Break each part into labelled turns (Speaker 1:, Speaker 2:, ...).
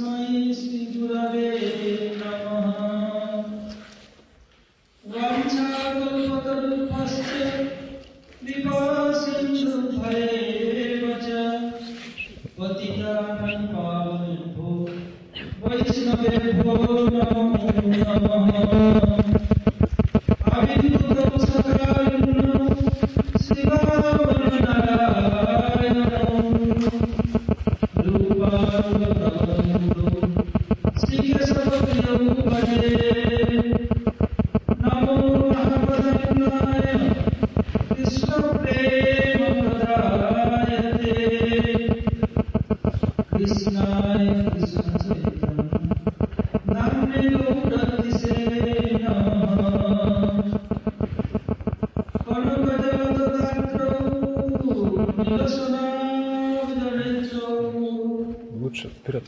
Speaker 1: Лучше вперед.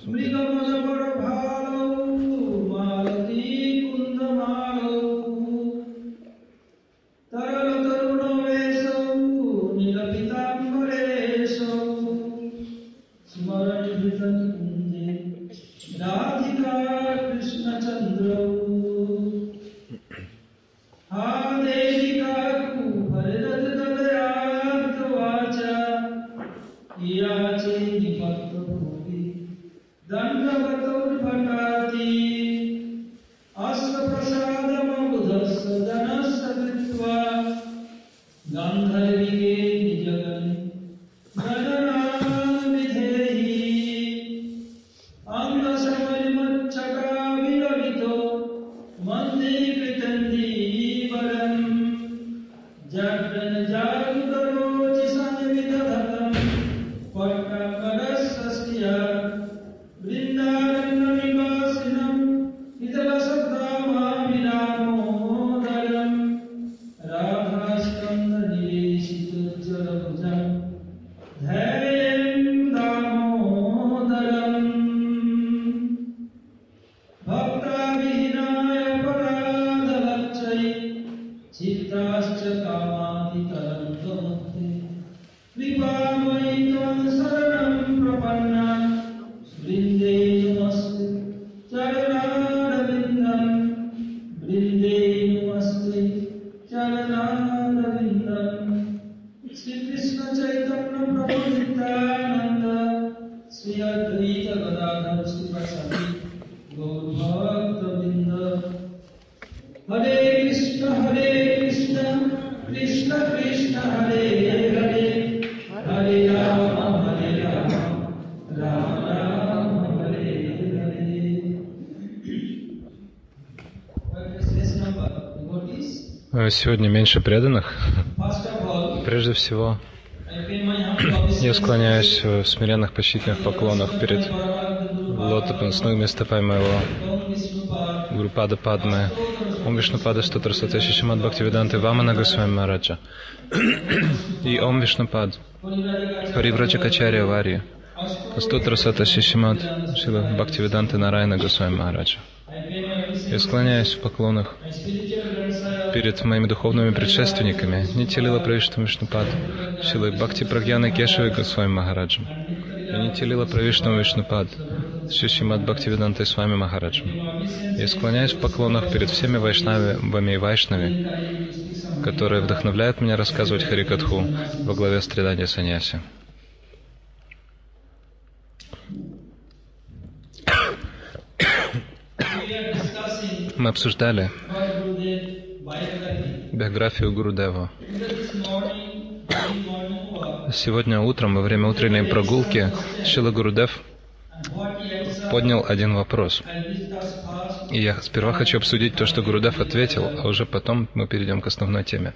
Speaker 1: Сегодня меньше преданных. Прежде всего, я склоняюсь в смиренных почтительных поклонах перед лотосными стопами моего Гурупада Падмы, Ом Вишнупада Стотра Сатеши Шримад Бхактивиданты Вамана Госвами Махараджа и Ом Вишнупад Паривраджакачарья Варья Стотра Сатеши Шримад Шрила Бхактивиданты Нараяна Госвами Махараджа. Я склоняюсь в поклонах перед моими духовными предшественниками Нитья Лила Правиштхам Вишнупад Шрилой Бхакти Прагьяной Кешавой Госвами Махараджем и Нитья Лила Правиштхам Вишнупад Шримад Бхактивидантой Свами Махараджем. Я склоняюсь в поклонах перед всеми вайшнавами и вайшнави, которые вдохновляют меня рассказывать Харикатху во главе страдания саньяси. Мы обсуждали биографию Гурудева. Сегодня утром, во время утренней прогулки, Шрила Гурудев поднял один вопрос. И я сперва хочу обсудить то, что Гурудев ответил, а уже потом мы перейдем к основной теме.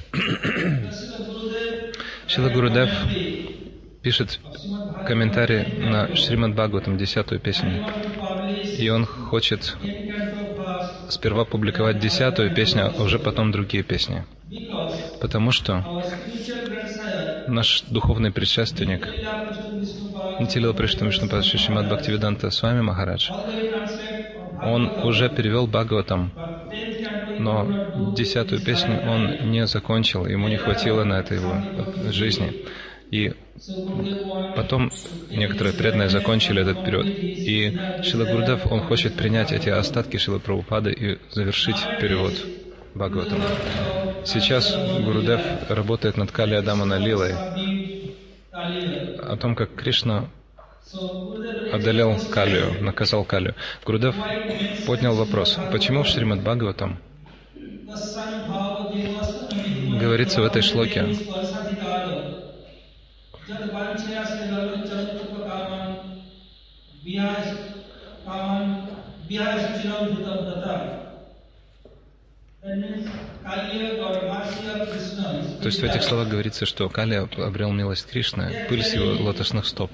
Speaker 1: Шрила Гурудев пишет комментарий на Шримад Бхагаватам, 10-ю песню. И он хочет сперва публиковать 10-ю песню, а уже потом другие песни. Потому что наш духовный предшественник Нитья Лила Правиштхам Вишнупад Шримад Бхактивиданта Свами Махарадж, он уже перевел Бхагаватам, но 10-ю песню он не закончил, ему не хватило на это его жизни. И потом некоторые преданные закончили этот период. И Шрила Гурудев, он хочет принять эти остатки Шрилы Прабхупады и завершить перевод Бхагаватам. Сейчас Гурудев работает над Кали Адамана Лилой, о том, как Кришна одолел Калию, наказал Калию. Гурудев поднял вопрос, почему в Шримад Бхагаватам говорится в этой шлоке: то есть в этих словах говорится, что Калия обрел милость Кришны, пыль с его лотосных стоп.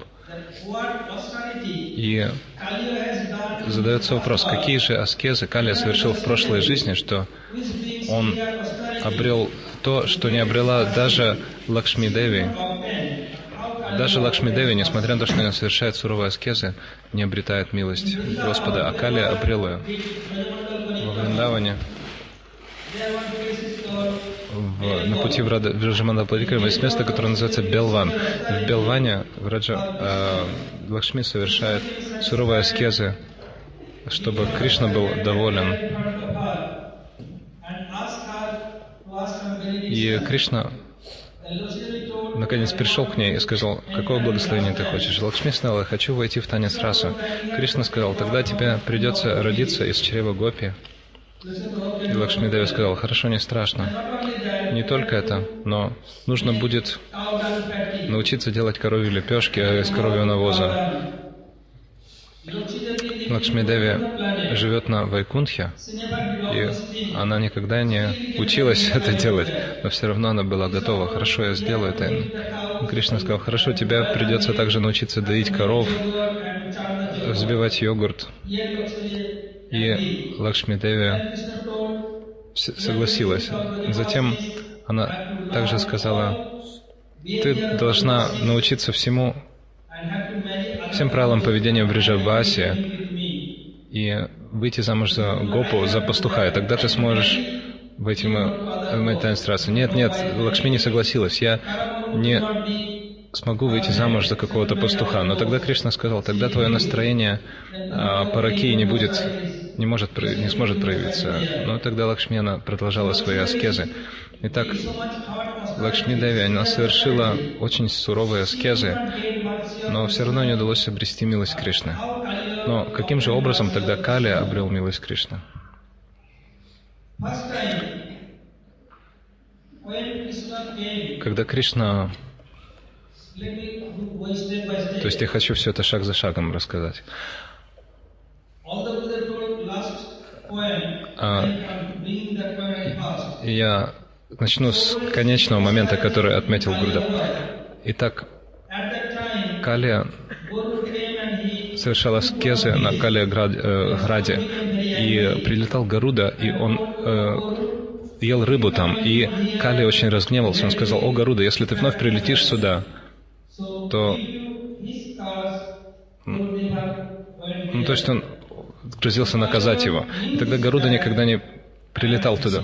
Speaker 1: И задается вопрос, какие же аскезы Калия совершил в прошлой жизни, что он обрел то, что не обрела даже Лакшми Деви. Даже Лакшми Деви, несмотря на то, что она совершает суровые аскезы, не обретает милость Господа, а Калия обрел ее. Во Вриндаване, на пути в Раджамандал-Парикрама есть место, которое называется Белван. В Белване Лакшми совершает суровые аскезы, чтобы Кришна был доволен. И Кришна наконец пришел к ней и сказал: какое благословение ты хочешь? Лакшми сказала: я хочу войти в танец раса. Кришна сказал: тогда тебе придется родиться из чрева Гопи. И Лакшми Деви сказал: хорошо, не страшно. Не только это, но нужно будет научиться делать коровьи лепешки из коровьего навоза. Лакшми Деви живет на Вайкунтхе, и она никогда не училась это делать, но все равно она была готова. Хорошо, я сделаю это. И Кришна сказал: хорошо, тебе придется также научиться доить коров, взбивать йогурт. И Лакшми Деви согласилась. Затем она также сказала: ты должна научиться всем правилам поведения в Вриджабасе и выйти замуж за Гопу, за пастуха, и тогда ты сможешь войти в мой танец расы. Нет, Лакшми не согласилась. Я не смогу выйти замуж за какого-то пастуха. Но тогда Кришна сказал: тогда твое настроение параки не сможет проявиться. Но тогда Лакшми, она продолжала свои аскезы. Итак, Лакшми Деви, она совершила очень суровые аскезы, но все равно не удалось обрести милость Кришны. Но каким же образом тогда Калия обрел милость Кришны? Когда Кришна... То есть я хочу все это шаг за шагом рассказать. Я начну с конечного момента, который отметил Гурудев. Итак, Калия совершал аскезы на Калия-граде, и прилетал Гаруда, и он ел рыбу там, и Калия очень разгневался. Он сказал: о, Гаруда, если ты вновь прилетишь сюда, то... то есть он грозился наказать его. И тогда Гаруда никогда не прилетал туда.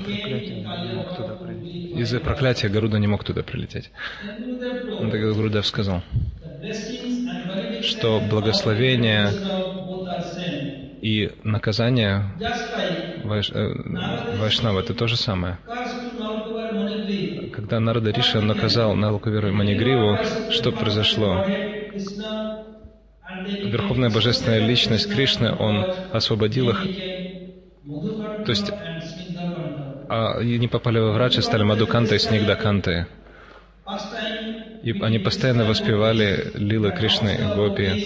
Speaker 1: Из-за проклятия Гаруда не мог туда прилететь. И тогда Гурудев сказал, что благословение и наказание Вайшнава — это то же самое. Когда Нарада Риши наказал Налакавиру Манигриву, что произошло? Верховная Божественная Личность Кришны, Он освободил их, то есть они попали во Враджи, стали Мадхукантой и Снигдакантой. И они постоянно воспевали лилы Кришны и Гопи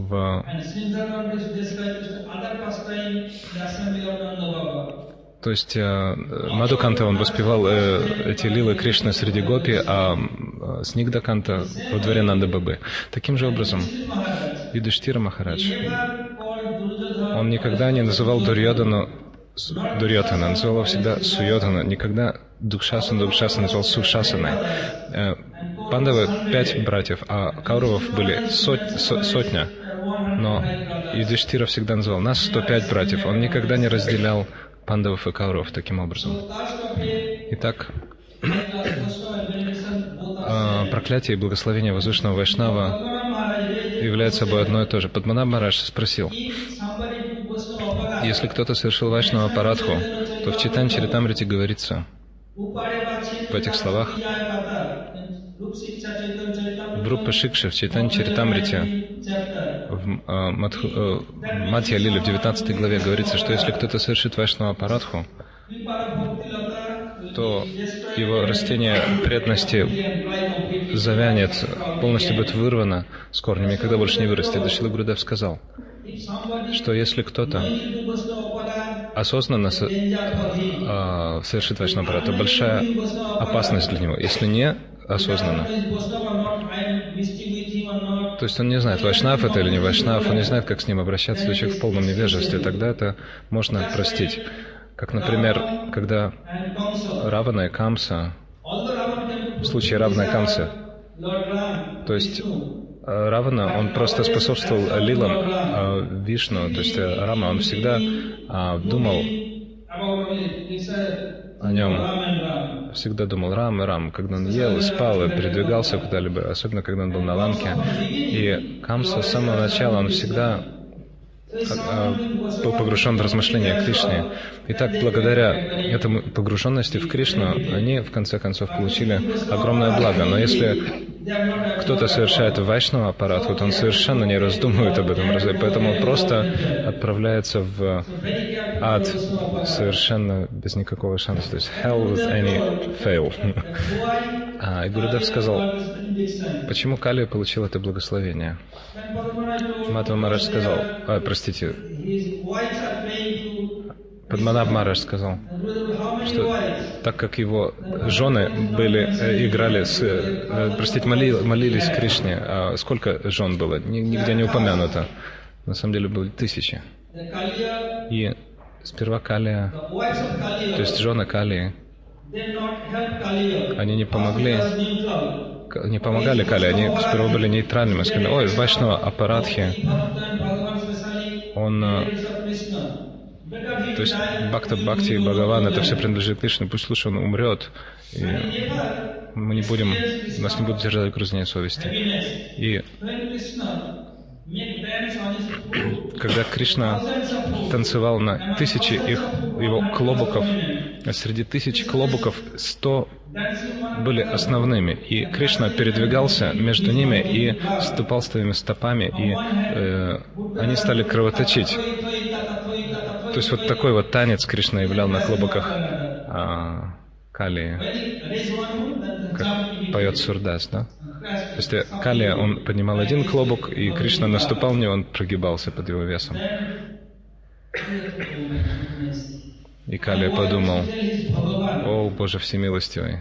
Speaker 1: То есть Мадхуканта, он воспевал эти лилы Кришны среди Гопи, а Снигдаканта во дворе Нанда-Бабы. Таким же образом, Юдхиштира Махарадж, он никогда не называл Дурьодхана, называл его всегда Суйодхана, никогда Дукшасана называл Сушасаной. Пандавы 5 братьев, а Кауравов были сотня, но Юдхиштира всегда называл нас 105 братьев. Он никогда не разделял Пандавов и Кауравов таким образом. Итак, проклятие и благословение возвышенного Вайшнава является собой одно и то же. Падманабх Махарадж спросил: если кто-то совершил Вайшнава Апарадху, то в Чайтанья-чаритамрите говорится в этих словах: в Рупа-шикше, в Чайтанья-чаритамрите, в Мадхья-лиле, в 19 главе говорится, что если кто-то совершит Вайшнава Апарадху, то его растение преданности завянет, полностью будет вырвано с корнями, никогда больше не вырастет. Шрила Гурудев сказал, что если кто-то осознанно совершит Вайшнава Апарадху, то большая опасность для него. Если не осознанно, то есть он не знает, Вайшнав это или не Вайшнав, он не знает, как с ним обращаться, то человек в полном невежестве, тогда это можно простить. Как, например, когда Равана и Камса, в случае Равана и Камсы, то есть Равана, он просто способствовал лилам Вишну, то есть Рама, он всегда думал о нем, всегда думал Рам и Рам, когда он ел, спал и передвигался куда-либо, особенно когда он был на ланке. И Камса с самого начала, он всегда был погружен в размышления о Кришне. И так, благодаря этому погруженности в Кришну, они, в конце концов, получили огромное благо. Но если кто-то совершает Вайшнава Апарадху, то он совершенно не раздумывает об этом, поэтому он просто отправляется в ад совершенно без никакого шанса. То есть hell with any fail. И Гурудев сказал, почему Кали получил это благословение? Мадхва Махарадж сказал, Падманабх Махарадж сказал, что так как его жены молились Кришне, сколько жен было? Нигде не упомянуто. На самом деле было 1000. И сперва Калия, то есть жены Калии, они не помогали Кали, они сперва были нейтральными, сказали, ой, Вайшнава Апарадхи, он, то есть Бхакти и Бхагаван, это все принадлежит Кришне, пусть лучше он умрет, и мы не будем, нас не будут держать в грузине совести. И когда Кришна танцевал на 1000 его клобуков, среди 1000 клобуков 100 были основными, и Кришна передвигался между ними и ступал своими стопами, и они стали кровоточить. То есть вот такой вот танец Кришна являл на клобуках Кали, как поет Сурдас, да? То есть Кали, он поднимал один клобук, и Кришна наступал в него, он прогибался под его весом. И Кали подумал, о, Боже всемилостивый,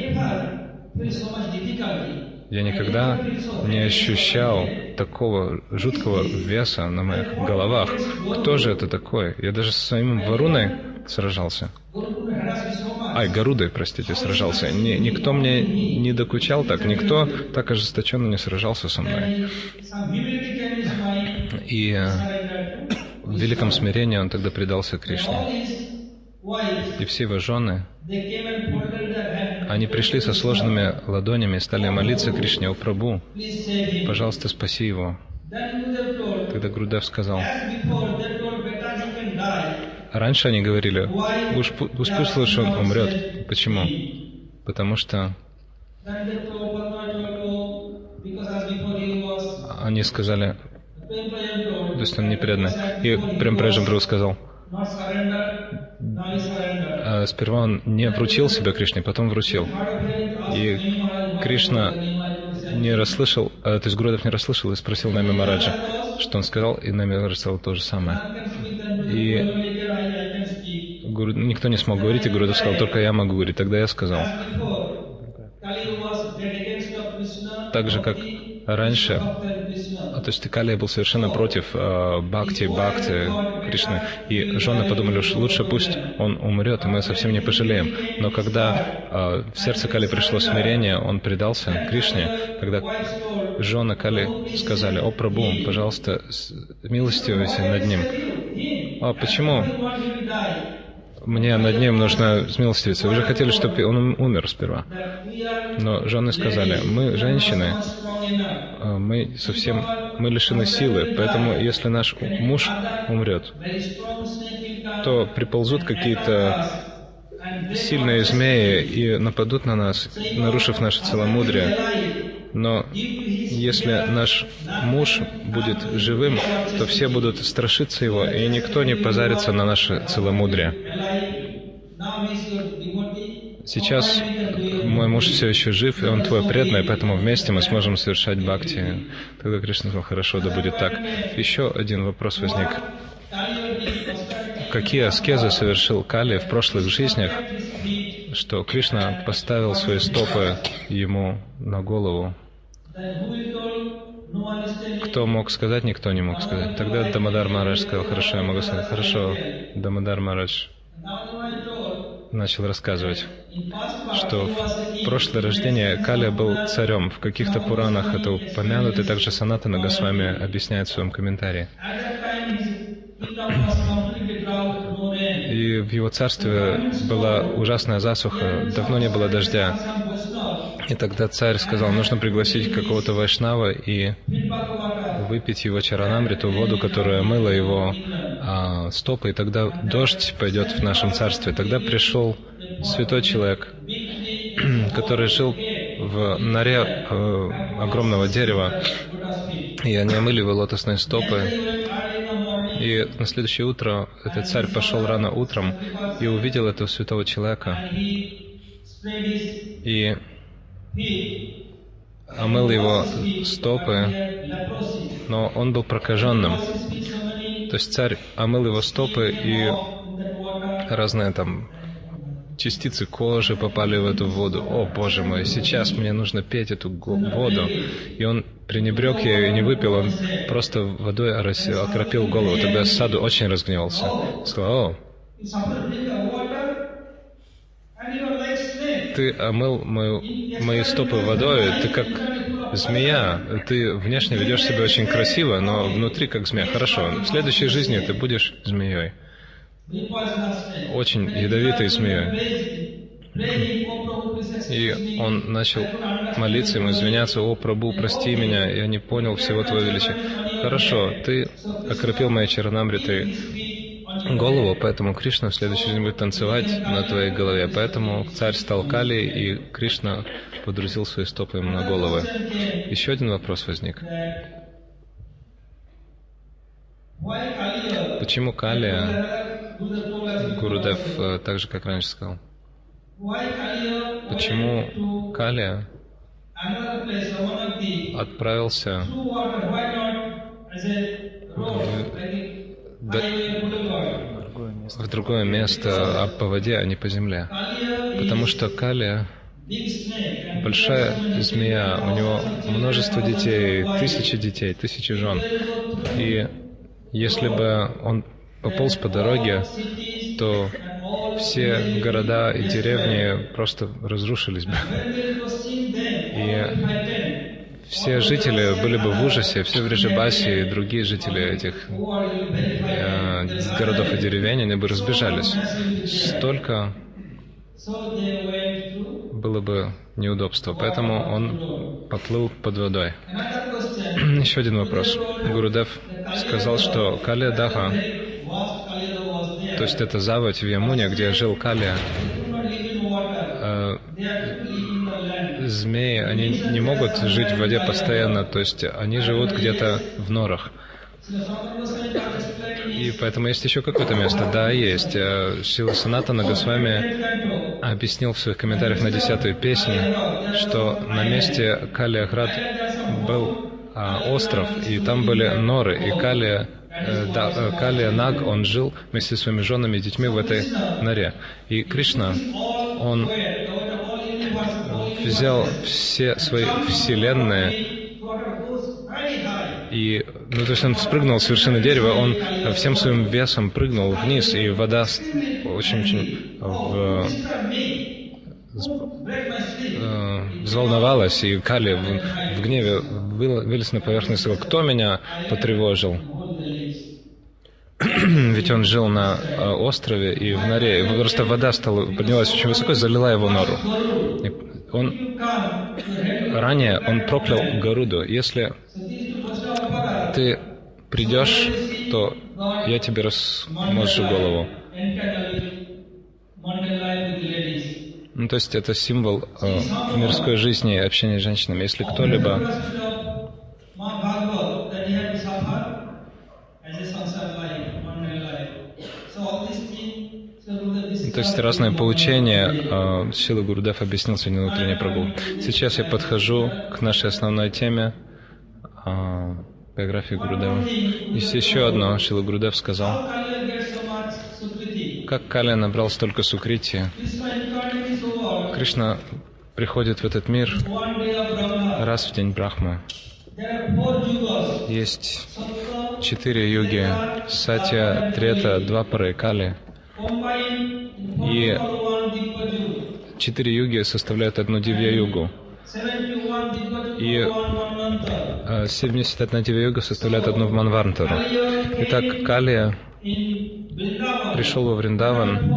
Speaker 1: я никогда не ощущал такого жуткого веса на моих головах. Кто же это такой? Я даже со своим Варуной сражался. Гарудой, простите, сражался. Никто мне не докучал так, никто так ожесточенно не сражался со мной. И в великом смирении он тогда предался Кришне. И все его жены, они пришли со сложенными ладонями и стали молиться Кришне: «О Прабху, пожалуйста, спаси его». Тогда Гурудев сказал, раньше они говорили, пусть лучше он умрет. Почему? Потому что они сказали, то есть он не преданный. И Премпраджан Прабху сказал, сперва он не вручил себя Кришне, потом вручил. И Кришна не расслышал, то есть Гурудев не расслышал и спросил Нами Махараджа, что он сказал, и Нами Махарадж сказал то же самое. И никто не смог говорить, и Гурудев сказал, только я могу говорить. Тогда я сказал, так же, как раньше, то есть Калия был совершенно против бхакти Кришны, и жены подумали, что лучше пусть он умрет, и мы совсем не пожалеем. Но когда в сердце Кали пришло смирение, он предался Кришне, тогда жены Кали сказали, о Прабху, пожалуйста, милостивайся над ним. А почему мне над ним нужно смилостивиться. Вы же хотели, чтобы он умер сперва. Но жены сказали, мы женщины, мы лишены силы, поэтому если наш муж умрет, то приползут какие-то сильные змеи и нападут на нас, нарушив наше целомудрие. Но если наш муж будет живым, то все будут страшиться его, и никто не позарится на наше целомудрие. Сейчас мой муж все еще жив, и он твой преданный, поэтому вместе мы сможем совершать бхакти. Тогда Кришна сказал, хорошо, да будет так. Еще один вопрос возник. Какие аскезы совершил Кали в прошлых жизнях, что Кришна поставил свои стопы ему на голову? Кто мог сказать, никто не мог сказать. Тогда Дамодар Махарадж сказал, хорошо, я могу сказать. Хорошо, Дамодар Махарадж начал рассказывать, что в прошлое рождение Кали был царем. В каких-то Пуранах это упомянуто, и также Санатана Госвами объясняет в своем комментарии. И в его царстве была ужасная засуха, давно не было дождя. И тогда царь сказал, нужно пригласить какого-то вайшнава и выпить его чаранамриту, воду, которая омыла его стопы, и тогда дождь пойдет в нашем царстве. Тогда пришел святой человек, который жил в норе огромного дерева, и они омыли его лотосные стопы. И на следующее утро этот царь пошел рано утром и увидел этого святого человека и омыл его стопы, но он был прокаженным. То есть царь омыл его стопы, и разные там частицы кожи попали в эту воду. О, Боже мой, сейчас мне нужно пить эту воду. И он пренебрег ею и не выпил, он просто водой окропил голову. Тогда Саду очень разгневался. Сказал, ты омыл мои стопы водой, ты как змея, ты внешне ведешь себя очень красиво, но внутри как змея. Хорошо, в следующей жизни ты будешь змеей. Очень ядовитой змеей. И он начал молиться ему, извиняться, «О, Прабху, прости меня, я не понял всего Твоего величия». Хорошо, ты окропил моей чаранамритой голову, поэтому Кришна в следующей жизни будет танцевать на твоей голове. Поэтому царь стал Кали, и Кришна подрузил свои стопы ему на голову. Еще один вопрос возник. Почему Кали, Гурудев так же, как раньше сказал, почему Кали отправился в другое место по воде, а не по земле? Потому что Кали большая змея, у него множество детей, тысячи жен. И если бы он пополз по дороге, то все города и деревни просто разрушились бы. И все жители были бы в ужасе, все в Вриджабасе и другие жители этих городов и деревень, они бы разбежались. Столько было бы неудобства, поэтому он поплыл под водой. Еще один вопрос. Гурудев сказал, что Калия Даха, то есть это заводь в Ямуне, где жил Калия, змеи, они не могут жить в воде постоянно, то есть они живут где-то в норах. И поэтому есть еще какое-то место? Да, есть. Шрила Санатана Госвами объяснил в своих комментариях на 10-ю песню, что на месте Кали-Аград был остров, и там были норы, и Калия Наг, он жил вместе со своими женами и детьми в этой норе. И Кришна, он взял все свои вселенные, и, то есть он спрыгнул с вершины дерева, он всем своим весом прыгнул вниз, и вода очень взволновалась, и Кали в гневе вылез на поверхность и сказал, кто меня потревожил? Ведь он жил на острове и в норе. И просто вода поднялась очень высоко и залила его нору. И ранее он проклял Гаруду: если ты придешь, то я тебе размозжу голову. Ну, то есть это символ мирской жизни и общения с женщинами. Если кто-либо то есть разные поучения Шрила Гурудев объяснил сегодня на утренней прогулке. Сейчас я подхожу к нашей основной теме биографии Гурудева. Есть еще одно. Шрила Гурудев сказал: как Калия набрал столько сукрити. Кришна приходит в этот мир раз в день Брахмы. Есть 4 юги: Сатья, Трета, Двапара и Кали. И 4 юги составляют одну дивья-югу. И 71 дивья-юга составляет одну Манвантару. Итак, Калия пришел во Вриндаван,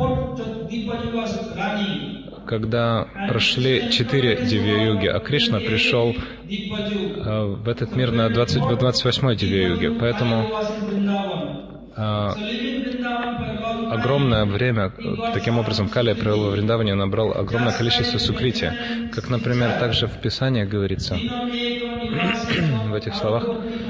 Speaker 1: когда прошли 4 дивья-юги, а Кришна пришел в этот мир на 28-й дивья-юге. Поэтому огромное время, таким образом, Калия провел во Вриндаване, набрал огромное количество сукрити. Как, например, также в Писании говорится, в этих словах: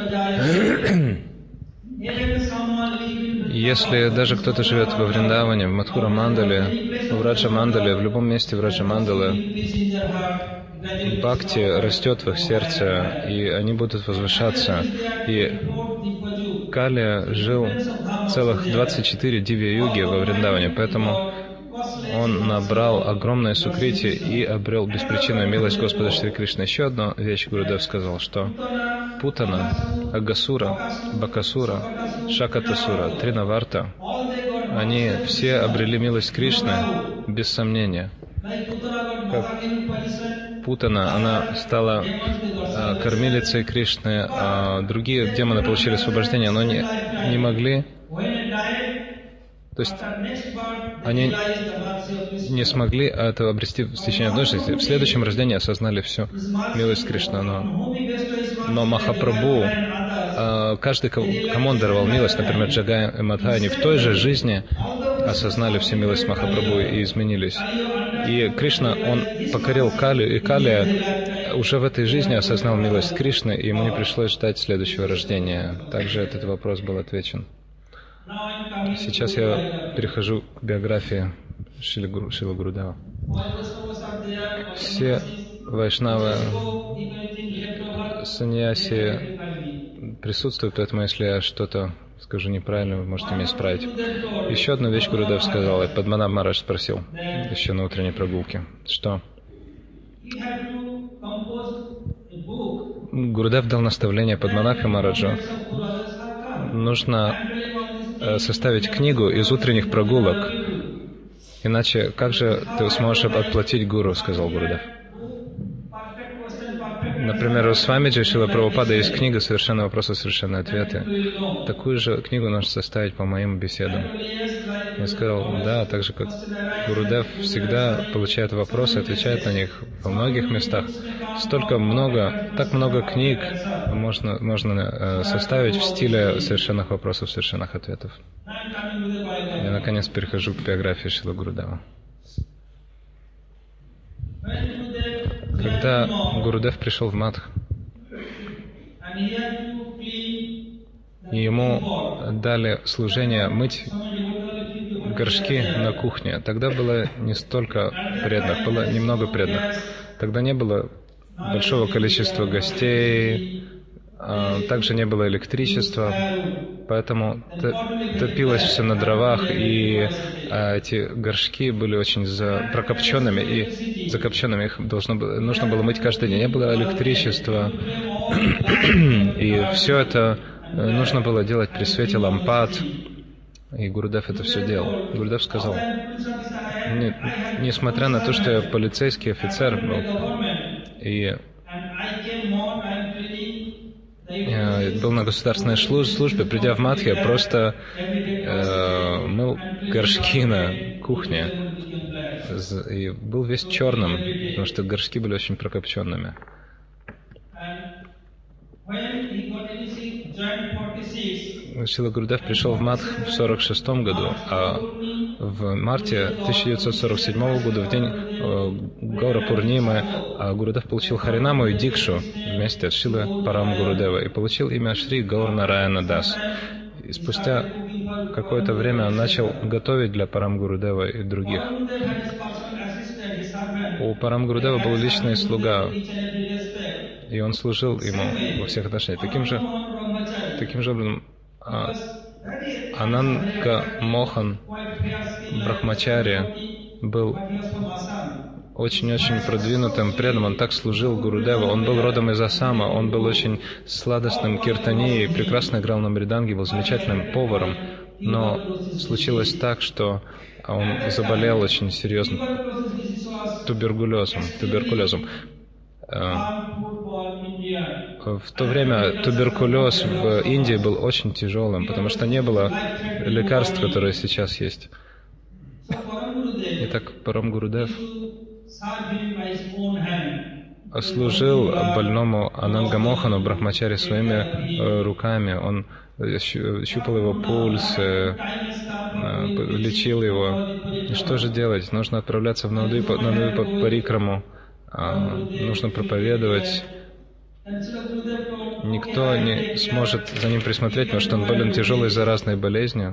Speaker 1: если даже кто-то живет во Вриндаване, в Мадхура Мандале, в Раджа Мандале, в любом месте в Раджа Мандале, бхакти растет в их сердце, и они будут возвышаться. И Калия жил целых 24 дивья-юги во Вриндаване, поэтому он набрал огромное сукрити и обрел беспричинную милость Господа Шри Кришны. Еще одну вещь Гурудев сказал, что Путана, Агасура, Бакасура, Шакатасура, Тринаварта, они все обрели милость Кришны без сомнения. Как Путана, она стала кормилицей Кришны, а другие демоны получили освобождение, но не могли, то есть они не смогли это обрести в течение одной жизни. В следующем рождении осознали всю милость Кришны. Но Махапрабху, каждый, кому он даровал милость, например, Джагай и Мадхай, они в той же жизни осознали всю милость Махапрабху и изменились. И Кришна, он покорил Калию, и Калия уже в этой жизни осознал милость Кришны, и ему не пришлось ждать следующего рождения. Также этот вопрос был отвечен. Сейчас я перехожу к биографии Шрилы Гурудева. Все вайшнавы, саньяси присутствуют, поэтому если я что-то скажу неправильно, вы можете меня исправить. Еще одну вещь Гурудев сказал, и Падманабх Махарадж спросил еще на утренней прогулке, что Гурудев дал наставление Падманабху Махараджу: нужно составить книгу из утренних прогулок, иначе как же ты сможешь отплатить гуру, сказал Гурудев. Например, у Свамиджи Шрила Прабхупада есть книга «Совершенные вопросы, совершенные ответы». Такую же книгу нужно составить по моим беседам. Я сказал: да, так же как Гурудев всегда получает вопросы, отвечает на них во многих местах. Так много книг можно составить в стиле совершенных вопросов, совершенных ответов. Я наконец перехожу к биографии Шрилы Гурудева. Когда Гурудев пришел в Мадх, и ему дали служение мыть горшки на кухне, тогда было не столько преданных, было немного преданных. Тогда не было большого количества гостей, также не было электричества, поэтому топилось все на дровах, и эти горшки были очень прокопченными и закопченными. Их нужно было мыть каждый день. Не было электричества, и все это нужно было делать при свете лампад. И Гурудев это все делал. Гурудев сказал: несмотря на то, что я полицейский офицер был, и был на государственной службе, придя в Мадхья, просто мыл горшки на кухне. И был весь черным, потому что горшки были очень прокопченными. Шрила Гурудев пришел в Мадх в 1946 году, а в марте 1947 года, в день Гаура Пурнимы, Гурудев получил Харинаму и Дикшу вместе с Шрилой Парам Гурудева и получил имя Шри Гаур Нараяна Дас. И спустя какое-то время он начал готовить для Парам Гурудева и других. У Парам Гурудева был личный слуга, и он служил ему во всех отношениях. Таким же образом, Ананга Мохан Брахмачари был очень-очень продвинутым преданным. Он так служил Гурудеву. Он был родом из Ассама. Он был очень сладостным киртанией, прекрасно играл на мриданге, был замечательным поваром. Но случилось так, что он заболел очень серьезно туберкулезом. В то время туберкулез в Индии был очень тяжелым, потому что не было лекарств, которые сейчас есть. Итак, Парам Гурудев служил больному Ананга Мохану Брахмачари своими руками. Он щупал его пульс, лечил его. И что же делать? Нужно отправляться в Навадвипа Парикраму, нужно проповедовать. Никто не сможет за ним присмотреть, потому что он болен тяжелой заразной болезнью.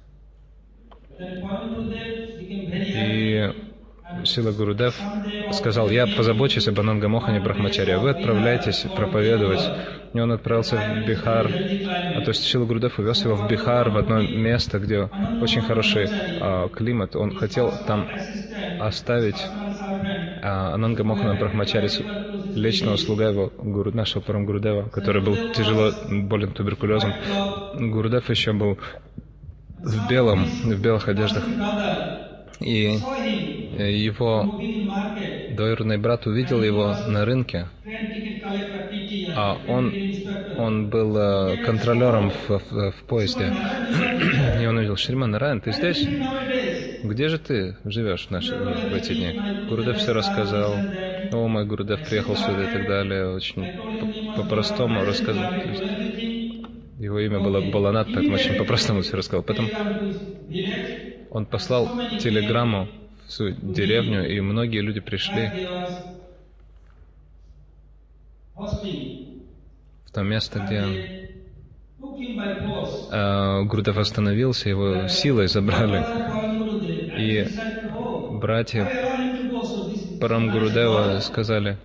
Speaker 1: И Шрила Гурудев сказал: я позабочусь об Ананга Мохане Брахмачари, а вы отправляйтесь проповедовать. И он отправился в Бихар. То есть Шрила Гурудев увез его в Бихар, в одно место, где очень хороший климат. Он хотел там оставить Ананга Мохана Брахмачари, личного слуга его, нашего Парам Гурудева, который был тяжело болен туберкулезом. Гурудев еще был в белых одеждах. И его двоюродный брат увидел его на рынке, а он был контролером в поезде. И он увидел: Шриман Нараян, ты здесь? Где же ты живешь в эти дни? Гурудев все рассказал. О, мой Гурудев приехал сюда и так далее. Очень по-простому рассказал. Его имя было Баланат, поэтому очень по-простому все рассказал. Потом он послал телеграмму в свою деревню, и многие люди пришли в то место, где Гурудев остановился, его силой забрали. И братья Парам Гурудева сказали...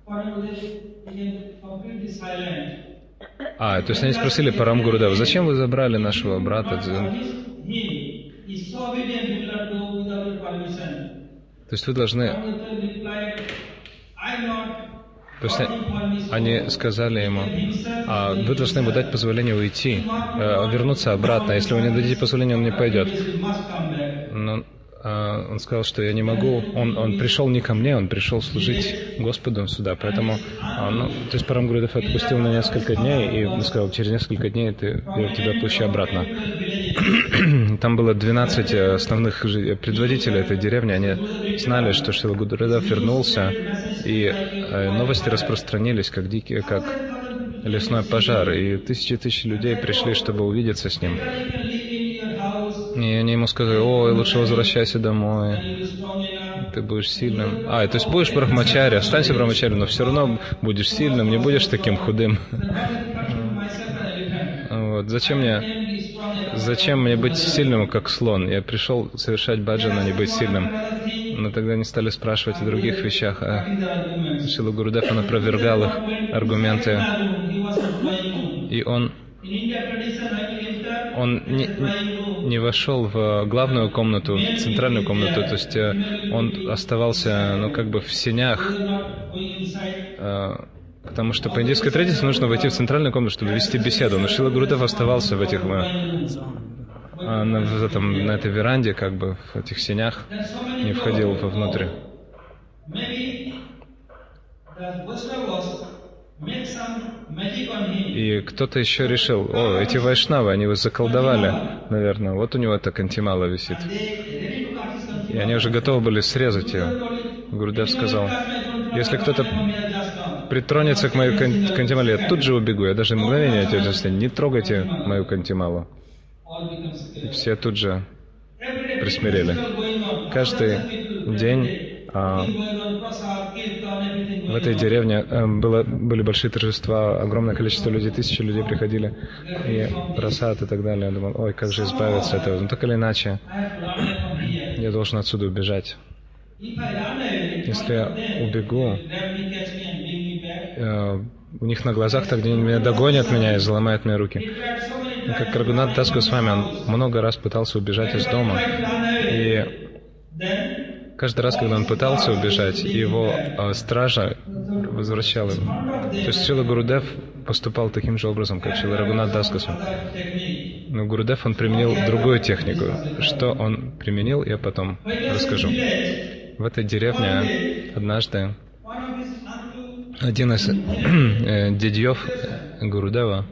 Speaker 1: то есть они спросили Парам Гурудева: зачем вы забрали нашего брата? То есть вы должны... То есть они сказали ему: вы должны ему дать позволение уйти, вернуться обратно. Если вы не дадите позволения, он не пойдет. Но он сказал, что я не могу. Он пришел не ко мне, он пришел служить Господу сюда. Поэтому, то есть Парам Гурудев отпустил на несколько дней и сказал: через несколько дней я тебя отпущу обратно. Там было 12 основных предводителей этой деревни. Они знали, что Шрила Гурудев вернулся, и новости распространились как лесной пожар. И тысячи людей пришли, чтобы увидеться с ним. И они ему сказали: ой, лучше возвращайся домой, ты будешь сильным. То есть будешь брахмачари, останься брахмачари, но все равно будешь сильным, не будешь таким худым. Вот. Зачем мне быть сильным, как слон? Я пришел совершать баджан, а не быть сильным. Но тогда они стали спрашивать о других вещах. Шрила Гурудев, он опровергал их аргументы. И он не вошел в главную комнату, в центральную комнату, то есть он оставался, в сенях, потому что по индийской традиции нужно войти в центральную комнату, чтобы вести беседу. Но Шрила Гурудев оставался на этой веранде, в этих сенях, не входил вовнутрь. И кто-то еще решил, о, эти вайшнавы, они его заколдовали, наверное. Вот у него эта кантимала висит. И они уже готовы были срезать ее. Гурудев сказал, если кто-то притронется к моей кантимале, я тут же убегу, я даже мгновение не трогайте мою кантималу. И все тут же присмирели. Каждый день в этой деревне были большие торжества, огромное количество людей, тысячи людей приходили, и просад и так далее. Я думал, ой, как же избавиться от этого. Но так или иначе, я должен отсюда убежать. Если я убегу, у них на глазах так они меня догонят меня и заломают мне руки. И как Рагунат Дас Госвами, он много раз пытался убежать из дома, и каждый раз, когда он пытался убежать, его стража возвращала его. То есть Шрила Гурудев поступал таким же образом, как Шрила Рагунат Дас Госвами. Но Гурудев, он применил другую технику. Что он применил, я потом расскажу. В этой деревне однажды один из дядьев Гурудева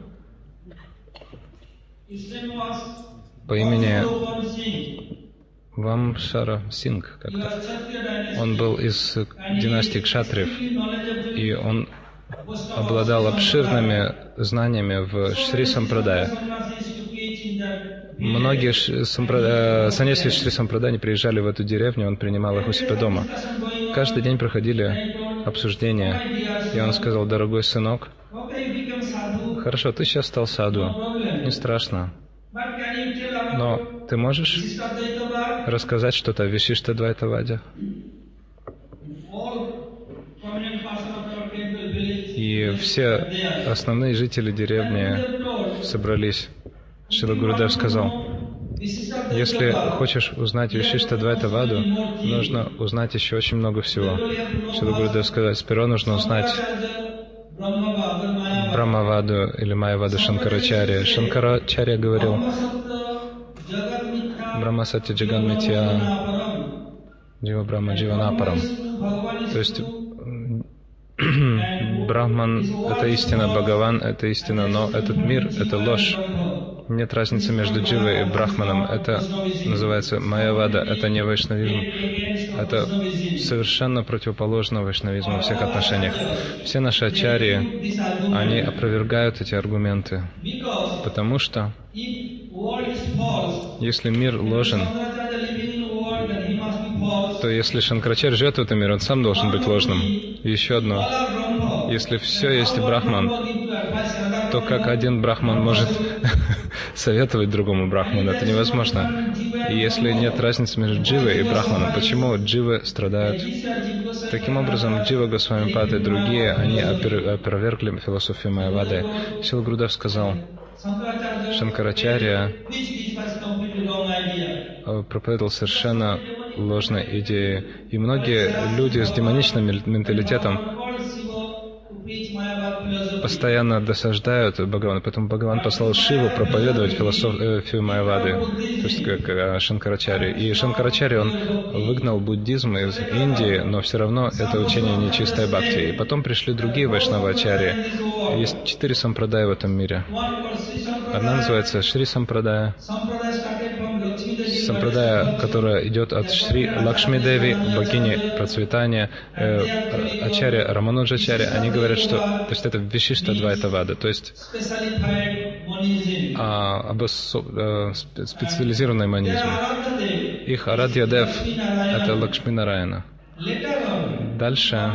Speaker 1: по имени Вамшара Сингх, как-то. Он был из династии Кшатриев, и он обладал обширными знаниями в Шри Сампрадае. Многие саньяси из Шри Сампрадая приезжали в эту деревню, он принимал их у себя дома. Каждый день проходили обсуждения, и он сказал, дорогой сынок, хорошо, ты сейчас стал саду, не страшно, но ты можешь рассказать что-то о Вишиштадвайтаваде? И все основные жители деревни собрались. Шрила Гурудев сказал, если хочешь узнать Вишиштадвайтаваду, нужно узнать еще очень много всего. Шрила Гурудев сказал, сперва нужно узнать Брахмаваду или Майяваду Шанкарачарья. Шанкарачарья говорил, Брахма Сатья Джаган Митья, Джива Брахма Дживанапарам. То есть Брахман — это истина, Бхагаван — это истина, но этот мир — это ложь. Нет разницы между Дживой и Брахманом. Это называется Майявада, это не вайшнавизм. Это совершенно противоположно вайшнавизму во всех отношениях. Все наши ачарьи, они опровергают эти аргументы, потому что если мир ложен, то если Шанкарачарья живет в этом мире, он сам должен быть ложным. И еще одно. Если все есть Брахман, то как один Брахман может советовать другому Брахману? Это невозможно. И если нет разницы между Дживой и Брахманом, почему Дживы страдают? Таким образом, Джива Госвамипад и другие, они опровергли философию Майявады. Шрила Гурудев сказал, Шанкарачарья проповедовал совершенно ложные идеи. И многие люди с демоничным менталитетом постоянно досаждают Бхагавану. Поэтому Бхагаван послал Шиву проповедовать философию Майявады, то есть как Шанкарачарья. И Шанкарачарья, он выгнал буддизм из Индии, но все равно это учение нечистое бхакти. И потом пришли другие вайшнавачарьи. Есть 4 сампрадая в этом мире. Одна называется Шри Сампрадая. Сампрадая, которая идет от Шри Лакшми Деви, богини процветания, Ачарья Рамануджачарья, они говорят, что то есть это Вишиштадвайтавада, то есть специализированный манизм. Их Арадья Дев — это Лакшми Нараяна. Дальше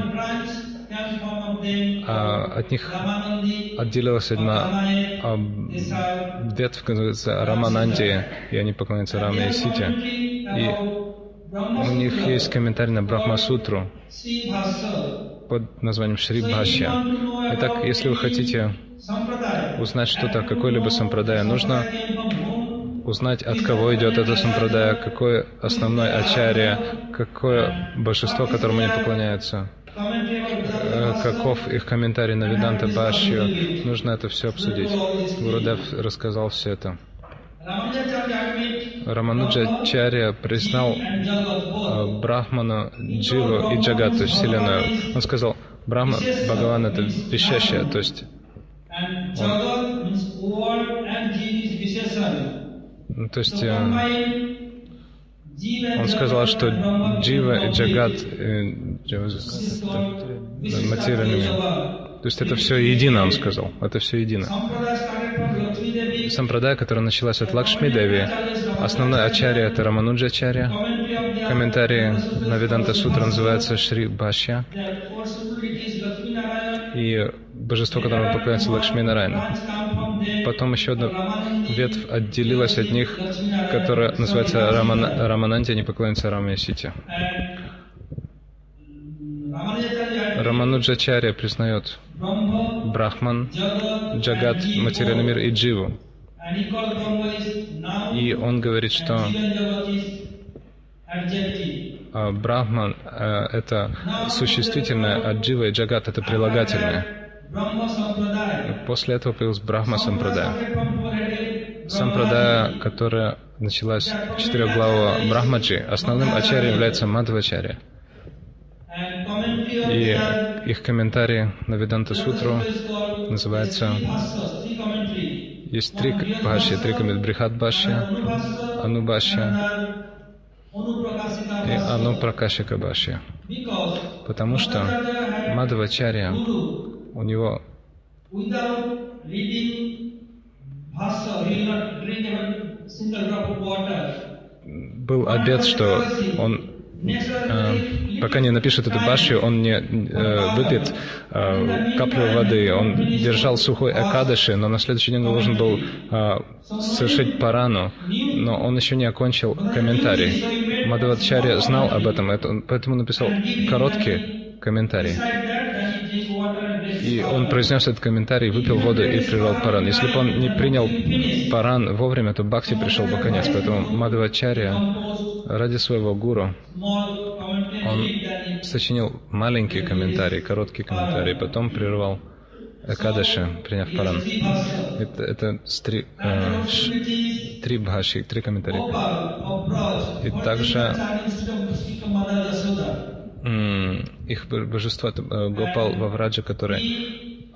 Speaker 1: от них отделилась одна ветвь, называется Рамананди, и они поклоняются Раме и Сите. И у них есть комментарий на Брахмасутру под названием Шри Бхашья. Итак, если вы хотите узнать что-то о какой-либо сампрадае, нужно узнать, от кого идет эта сампрадая, какой основной ачарья, какое божество, которому они поклоняются, каков их комментарий на Веданта Бхашью. Нужно это все обсудить. Гурудев рассказал все это. Рамануджачарья признал Брахману, Дживу и Джагат, то есть Вселенную. Он сказал, Брахма, Бхагаван — это вещащее, то есть он сказал, что Джива и Джагат материальными. То есть это все едино, он сказал. Это все едино. Сампрадая, которая началась от Лакшми Деви, основной ачарья — это Рамануджа ачарья. Комментарии на Веданта Сутра называется Шри Бхашья. И божество, которому поклоняется Лакшми Нарайана. Потом еще одна ветвь отделилась от них, которая называется Рамананти, они поклоняются Рамаясите. Рамануджачарья признает Брахман, Джагат, материальный мир и Дживу. И он говорит, что Брахман — это существительное, а Джива и Джагат — это прилагательное. После этого появилась Брахма Сампрадая. Сампрадая, которая началась четырехглавого Брахмаджи, основным ачарьей является Мадхвачарья. И их комментарии на Веданта Сутру называются... Есть три бхашья, три комментария: Брихат Бхашья, Анубхашья и Анупракашика Бхашья. Потому что Мадхвачарья, у него был обет, что он, пока не напишет эту бхашью, он не выпьет каплю воды. Он держал сухой экадаши, но на следующий день он должен был совершить парану, но он еще не окончил комментарий. Мадхвачарья знал об этом, поэтому написал короткий комментарий. И он произнес этот комментарий, выпил воду и прервал паран. Если бы он не принял паран вовремя, то Бхакти пришел бы конец. Поэтому Мадхвачарья ради своего гуру, он сочинил маленький комментарий, короткий комментарий, потом прервал экадаши, приняв паран. Это три бхаши, три комментария. И также их божество — это Гопал Вавраджа, который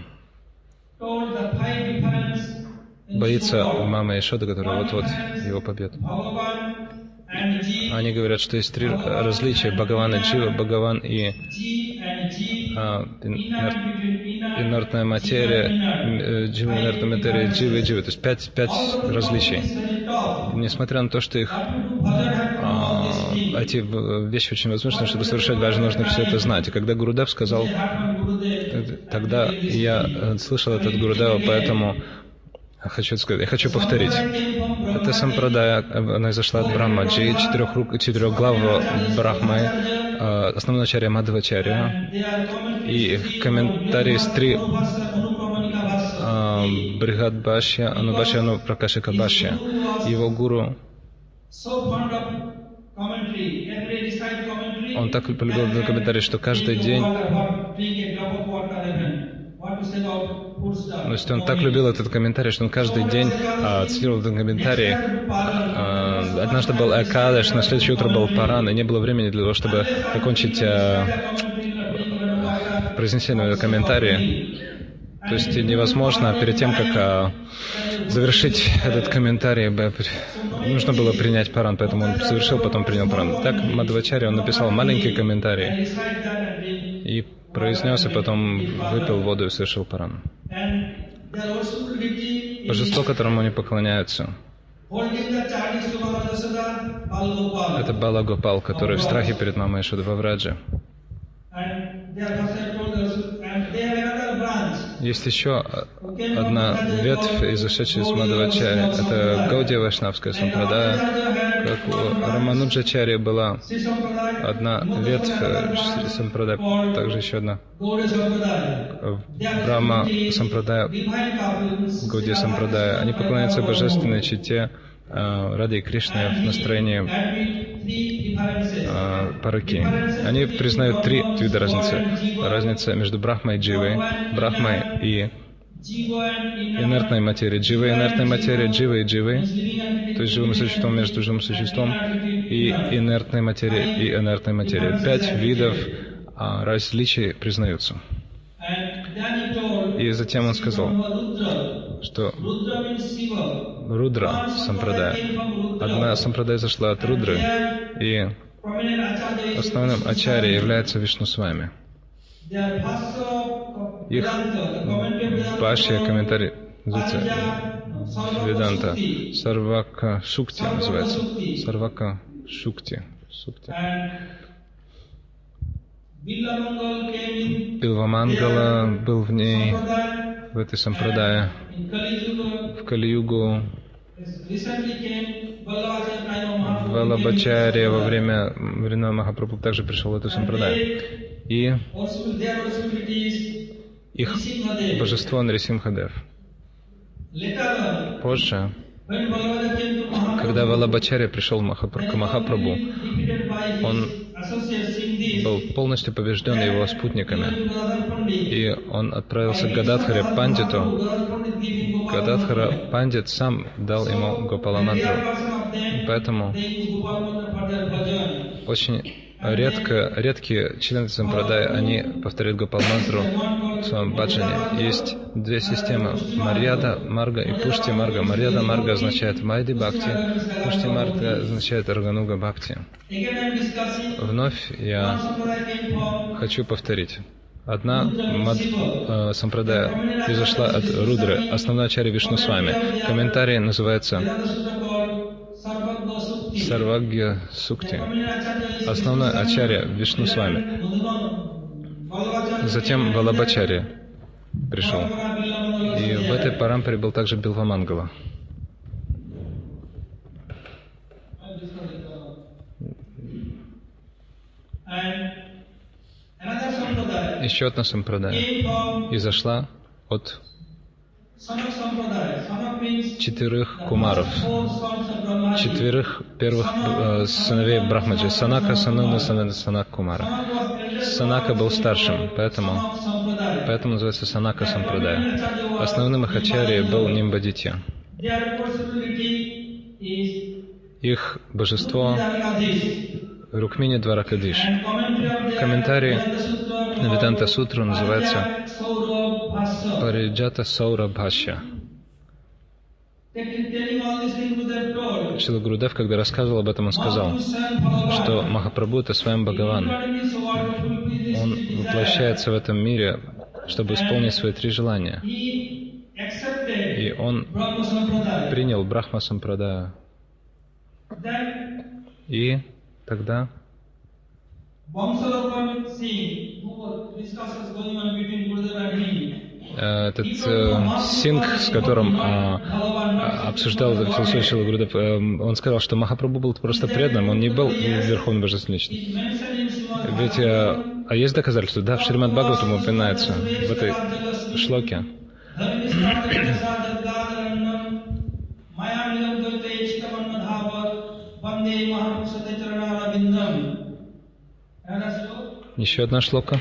Speaker 1: боится мамы Ешоды, которая вот-вот его побьет. Они говорят, что есть три различия: Бхагаван и Джива, Бхагаван и инертная материя, Джива, инертная материя, Джива и Джива. То есть пять различий. Несмотря на то, что эти вещи очень возможны, чтобы совершать важно, нужно все это знать. И когда Гурудев сказал, тогда я слышал этот Гурудева, поэтому я хочу повторить. Это сампрадая, она изошла от Брахмаджи, четырехглавого Брахмы, основной ачарья Мадхвачарья, и комментарии с три Брихат Бхашья, Анубхашья, Анупракашика Бхашья. Его гуру, он так полюбил этот комментарий, что каждый день... То есть он так любил этот комментарий, что он каждый день цитировал этот комментарий. Однажды был Экадаш, на следующее утро был Паран, и не было времени для того, чтобы окончить произнесение комментария. То есть невозможно перед тем, как завершить этот комментарий, нужно было принять паран, поэтому он совершил, потом принял паран. Так Мадхвачарья, он написал маленький комментарий и произнес, и потом выпил воду и совершил паран. Божество, которому они поклоняются, это Бала Гопал, который в страхе перед мамой Ешодой Вавраджи. Есть еще одна ветвь, изошедшая из Мадхвачарьи. Это Гаудия Вайшнавская сампрадая. Как у Рамануджачарьи была одна ветвь сампрадая, также еще одна Брахма сампрадая, Гаудия сампрадая. Они поклоняются божественной чите Рады и Кришны в настроении параки. Они признают три вида разницы. Разница между Брахмой и Дживой, Брахмой и инертной материей, Дживой и инертной материей, Дживой и Дживой, то есть живым существом между живым существом, и инертной материей и инертной материей. 5 видов различия признаются. И затем он сказал, что Рудра сампрадая. Одна сампрадая зашла от Рудры, и основным ачарьей является Вишнусвами. Их бхашья, комментарий Веданта, Сарвака Шукти называется. Сарвака Шукти. Билвамангала был в ней, в этой сампрадае. В Кали-югу Валабхачарья во время Махапрабху также пришел в эту сампрадаю. И их божество Нарисимхадев. Позже, когда Валабхачарья пришел к Махапрабху, он был полностью побежден его спутниками. И он отправился к Гададхаре Пандиту. Гададхара Пандит сам дал ему Гопала-мантру. Поэтому очень редкие члены сампрадай, они повторяют Гопал-мантру в своем баджане. Есть две системы — Марьяда Марга и Пушти Марга. Марьяда Марга означает Майди Бхакти, Пушти Марга означает Рагануга Бхакти. Вновь я хочу повторить. Одна сампрадая произошла от Рудры, основной ачарья Вишнусвами. Комментарий называется Сарвагья Сукти. Основной ачарья Вишнусвами. Затем Валабхачарья пришел. И в этой парампаре был также Билвамангала. Еще одна сампрадая изошла от 4 кумаров, 4 первых сыновей Брахмаджи, Санака, Сануна, Санак Кумара. Санака был старшим, поэтому называется Санака сампрадая. Основным их ачарьей был Нимбадитья. Их божество Рукмини Дваракадиш. Комментарий на Веданта Сутру называется Париджата Саура Бхашья. Шрила Гурудев, когда рассказывал об этом, он сказал, что Махапрабху — это Сваян Бхагаван. Он воплощается в этом мире, чтобы исполнить свои 3 желания. И он принял Брахма Сампрадаю. И тогда этот Сингх, с которым обсуждал философию Шрила Гурудев, он сказал, что Махапрабху был просто преданным, он не был верховной божественной личностью. Ведь, а есть доказательства? Да, в Шримад Бхагаватам упоминается, в этой шлоке. Еще одна шлока.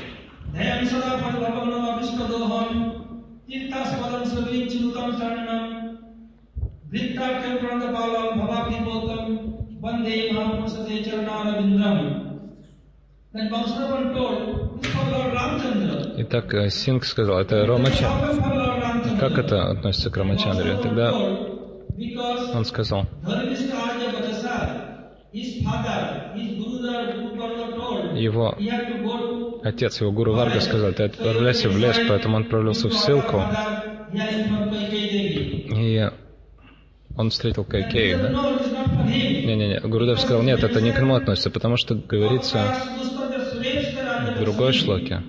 Speaker 1: Итак, Сингх сказал, это Рамачандра. Как это относится к Рамачандре? Тогда он сказал, его отец, его Гуру Варга сказал, ты отправляйся в лес, поэтому он отправился в ссылку, и он встретил Кайкею, да? Не, Гурудев сказал, нет, это не к нему относится, потому что говорится в другой шлоке,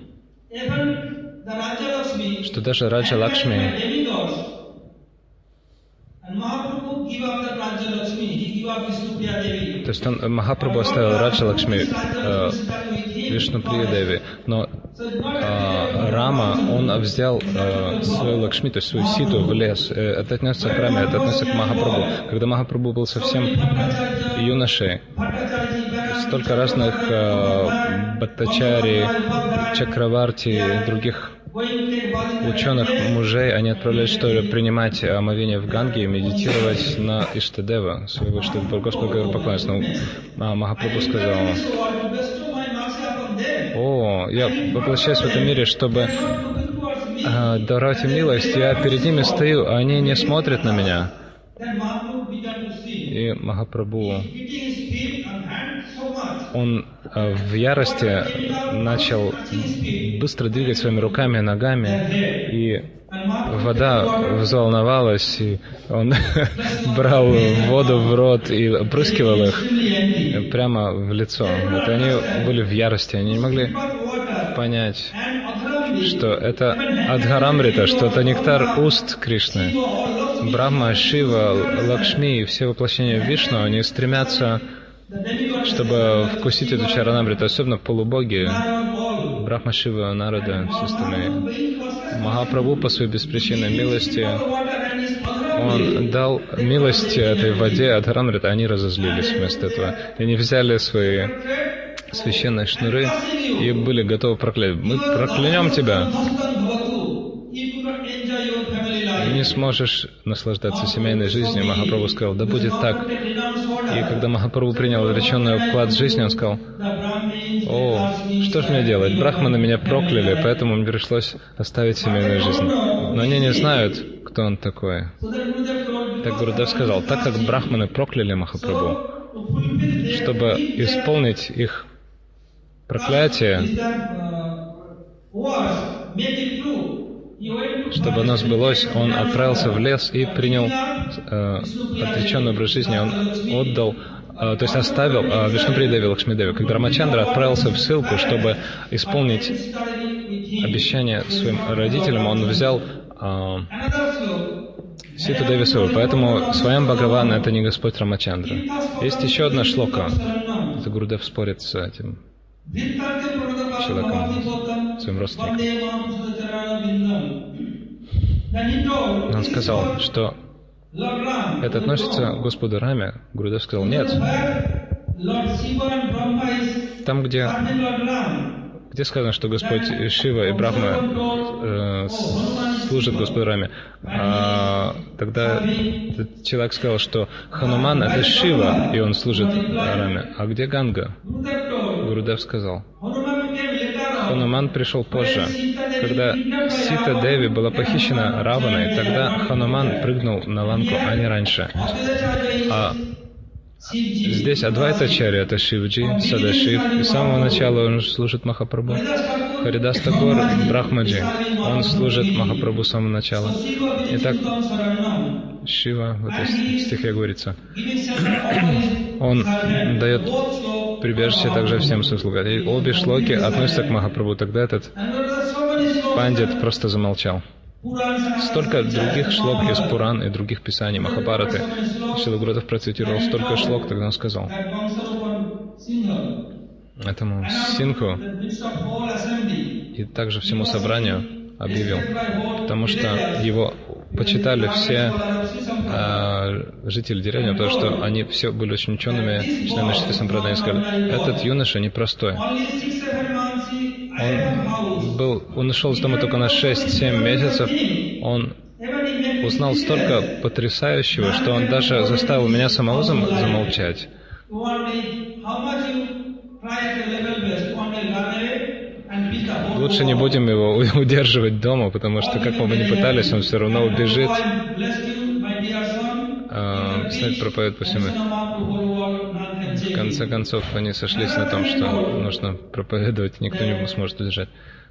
Speaker 1: что даже Раджа Лакшми, то есть Махапрабху оставил Раджа Лакшми, Вишнуприя Деви, но Рама, он взял свою Лакшми, то есть свою ситу в лес. Это относится к Раме, это относится к Махапрабху. Когда Махапрабху был совсем юношей, столько разных Бхаттачари, Чакраварти и других ученых мужей, они отправлялись, чтобы принимать омовение в Ганге и медитировать на Иштадева, своего Господа, который поклонялся. Но Махапрабху сказал, о, о, я воплощаюсь в этом мире, чтобы даровать им милость. Я перед ними стою, а они не смотрят на меня. И Махапрабху, он в ярости начал быстро двигать своими руками и ногами, и вода взволновалась, и он брал воду в рот и опрыскивал их прямо в лицо. Вот они были в ярости, они не могли понять, что это Адхарамрита, что это нектар уст Кришны. Брахма, Шива, Лакшми и все воплощения Вишну, они стремятся, чтобы вкусить эту чаранамриту, особенно полубоги, Брахма, Шива, Нарада, все остальные. Махапрабху по своей беспричинной милости, он дал милость этой воде Адхарамрита, они разозлились вместо этого. Они взяли свои священные шнуры и были готовы проклять. Мы проклянем тебя. Не сможешь наслаждаться семейной жизнью. Махапрабху сказал, да будет так. И когда Махапрабху принял отреченный вклад в жизнь, он сказал, о, что же мне делать? Брахманы меня прокляли, поэтому мне пришлось оставить семейную жизнь. Но они не знают, кто он такой. Так Гурудев сказал, так как брахманы прокляли Махапрабху, чтобы исполнить их проклятие, чтобы оно сбылось, он отправился в лес и принял отреченный образ жизни. Он отдал, то есть оставил Вишнуприю Деви Лакшмидеви. Когда Рамачандра отправился в ссылку, чтобы исполнить обещание своим родителям, он взял Ситу Деви Суву. Поэтому Сваям Бхагаван — это не Господь Рамачандра. Есть еще одна шлока. Это Гурудев спорит с этим человеком, своим родственником. Он сказал, что это относится к Господу Раме. Гурудев сказал, нет. Там, где сказано, что Господь Шива и Брахма служат Господу Раме, тогда этот человек сказал, что Хануман — это Шива, и он служит Раме. А где Ганга? Гурудев сказал, Хануман пришел позже. Когда Сита Деви была похищена Раваной, тогда Хануман прыгнул на ланку, а не раньше. А здесь Адвайтачарья — это Шивджи, Садашив, и с самого начала он служит Махапрабху. Харидас Такур — Брахмаджи, он служит Махапрабху с самого начала. Итак, Шива, в этой стихе говорится, он дает прибежище также всем своим слугам. И обе шлоки относятся к Махапрабху. Тогда этот пандит просто замолчал. Столько других шлок из Пуран и других писаний, Махабхараты. Шрила Гурудев процитировал столько шлок, тогда он сказал этому Синху и также всему собранию объявил, потому что его почитали все жители деревни, потому что они все были очень учеными, членами Шри Сампрадай, сказали, этот юноша непростой. Он ушел из дома только на 6-7 месяцев, он узнал столько потрясающего, что он даже заставил меня самого замолчать. Лучше не будем его удерживать дома, потому что, как мы бы ни пытались, он все равно убежит. Снять проповедь по всему. В конце концов, они сошлись на том, что нужно проповедовать, никто не сможет удержать.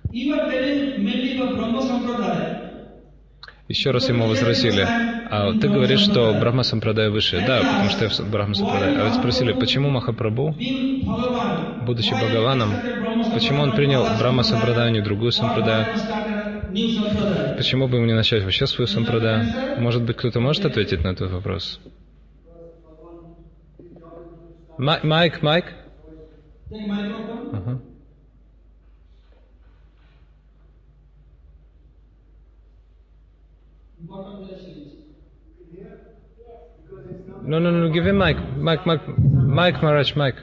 Speaker 1: Еще раз ему возразили, а ты говоришь, что Брахма Сампрадай выше. Да, потому что я Брахма Сампрадай. А ведь спросили, почему Махапрабху, будучи Бхагаваном, почему он принял Брахма Сампрадаю, не другую Сампрадаю? Почему бы ему не начать вообще свою Сампрадаю? Может быть, кто-то может ответить на этот вопрос? Майк? Uh-huh. No, give him mic. Mike, Maharaj, Mike.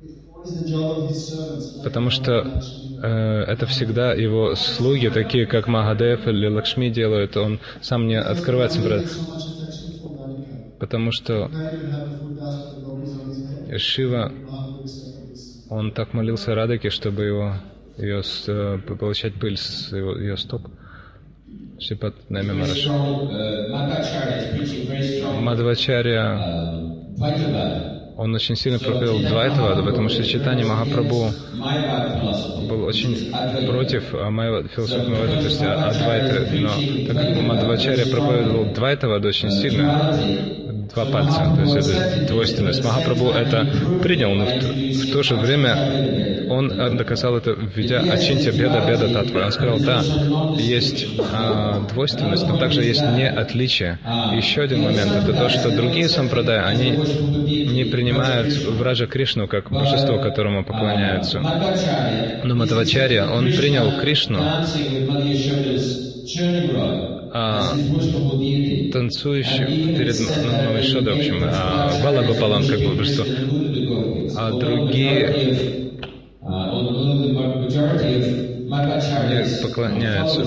Speaker 1: Потому что это всегда его слуги, такие как Махадев или Лакшми делают, он сам не открывает Сампрадай. Потому что Шива, он так молился Радхаке, чтобы его получать пыль с ее стоп. Шрипад Нами Махарадж. Мадхвачарья, он очень сильно проповедовал Двайтаваду, потому что Чайтанья Махапрабху был очень против философии Майявады, то есть Адвайты, но так Мадхвачарья проповедовал Двайтаваду очень сильно, два пальца, то есть это двойственность. Махапрабху это принял, но в то же время он доказал это, введя Ачинтья Беда Татва. Он сказал, да, есть двойственность, но также есть не отличие. И еще один момент, это то, что другие сампрадая, они не принимают Враджа Кришну как божество, которому поклоняются. Но Мадхвачарья, он принял Кришну, танцующий перед Мамишодой, в общем, Бала Гопалан как бы божество. А другие не поклоняются.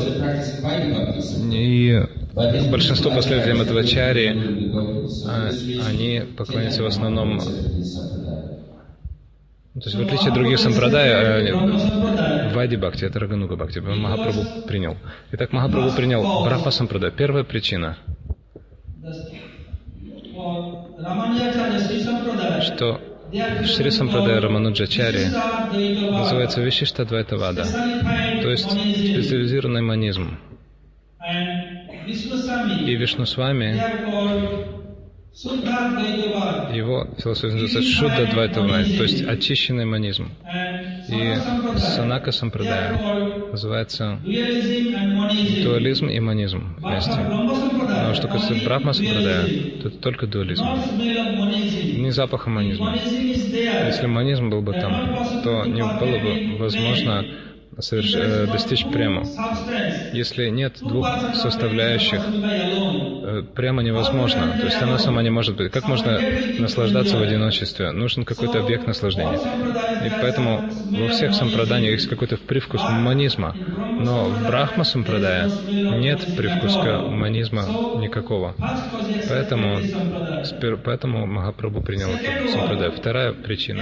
Speaker 1: И большинство последователей Мадхвачарьи, они поклоняются в основном, то есть в отличие от других сампрадай, Вайди Бхакти, это Рагануга Бхакти, Махапрабху принял. Итак, Махапрабху принял Брахма сампрадай. Первая причина, что Шри Сампрадай Рамануджачари называется Вишишта Двайтавада, то есть специализированный манизм. И Вишнусвами, его философия называется Шудда Двайтавада, то есть очищенный манизм. И Санака Сампрадая называется дуализм и манизм вместе. Но что касается Брахма Сампрадая, то это только дуализм, не запаха манизма. Если манизм был бы там, то не было бы возможно достичь прему. Если нет двух составляющих, прямо невозможно. То есть она сама не может быть. Как можно наслаждаться в одиночестве? Нужен какой-то объект наслаждения. И поэтому во всех сампраданиях есть какой-то привкус манизма. Но в Брахма сампрадая нет привкуска манизма никакого. Поэтому Махапрабху принял эту сампрадаю. Вторая причина.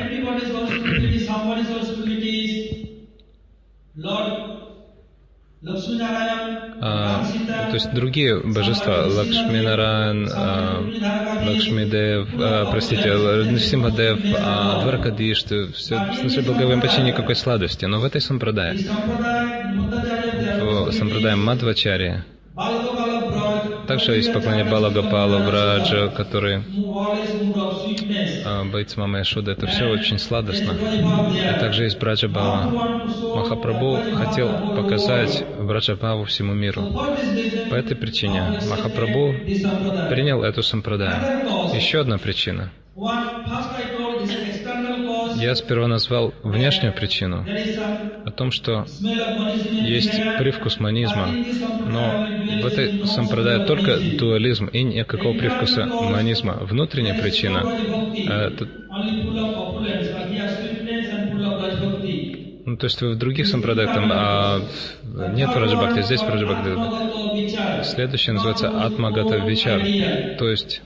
Speaker 1: То есть другие божества, Лакшминараян, Лакшмидев, Симхадев, Дваркадиш, все, в смысле благовоем почти никакой сладости. Но в этой сампрадае, в сампрадае Мадхвачарьи, также есть поклонение Балагопала, Враджа, который боится Мама Яшода. Это все очень сладостно. И также есть Браджа-бхава. Махапрабху хотел показать Браджа-бхаву всему миру. По этой причине Махапрабху принял эту сампрадаю. Еще одна причина. Я сперва назвал внешнюю причину, о том, что есть привкус манизма, но в этой сампрадае только дуализм и никакого привкуса манизма. Внутренняя причина то есть в других сампрадаях там нет Враджа-бхакти, здесь Враджа-бхакти. Следующее называется Атмагата Вичар, то есть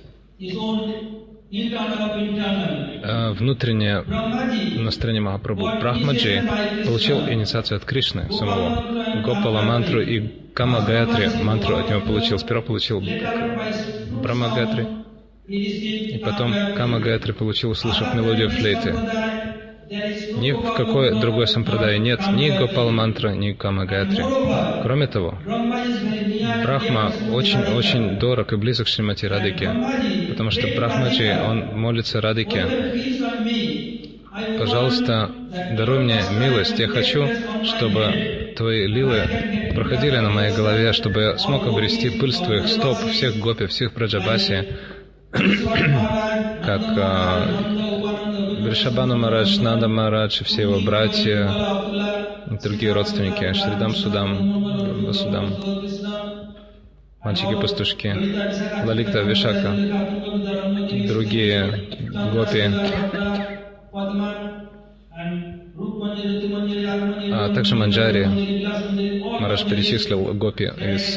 Speaker 1: внутреннее настроение Махапрабху. Брахмаджи получил инициацию от Кришны самого. Гопала мантру и Кама Гаятри мантру от него получил. Сперва получил Брахма Гаятри, и потом Кама Гаятри получил, услышав мелодию флейты. Ни в какой другой сампрадае нет ни Гопала мантра, ни Кама Гаятри. Кроме того, Брахма очень дорог и близок к Шримати Радхике, потому что Брахмаджи, он молится Радхике: пожалуйста, даруй мне милость, я хочу, чтобы твои лилы проходили на моей голове, чтобы я смог обрести пыль с твоих стоп, всех гопи, всех Браджабаси, как Вришабхану Махарадж, Нанда Махарадж, все его братья, другие родственники, Шридам Судам, Васудам, мальчики-пастушки, Лалита, Вишака, другие гопи, а также Манджари. Махарадж перечислил гопи из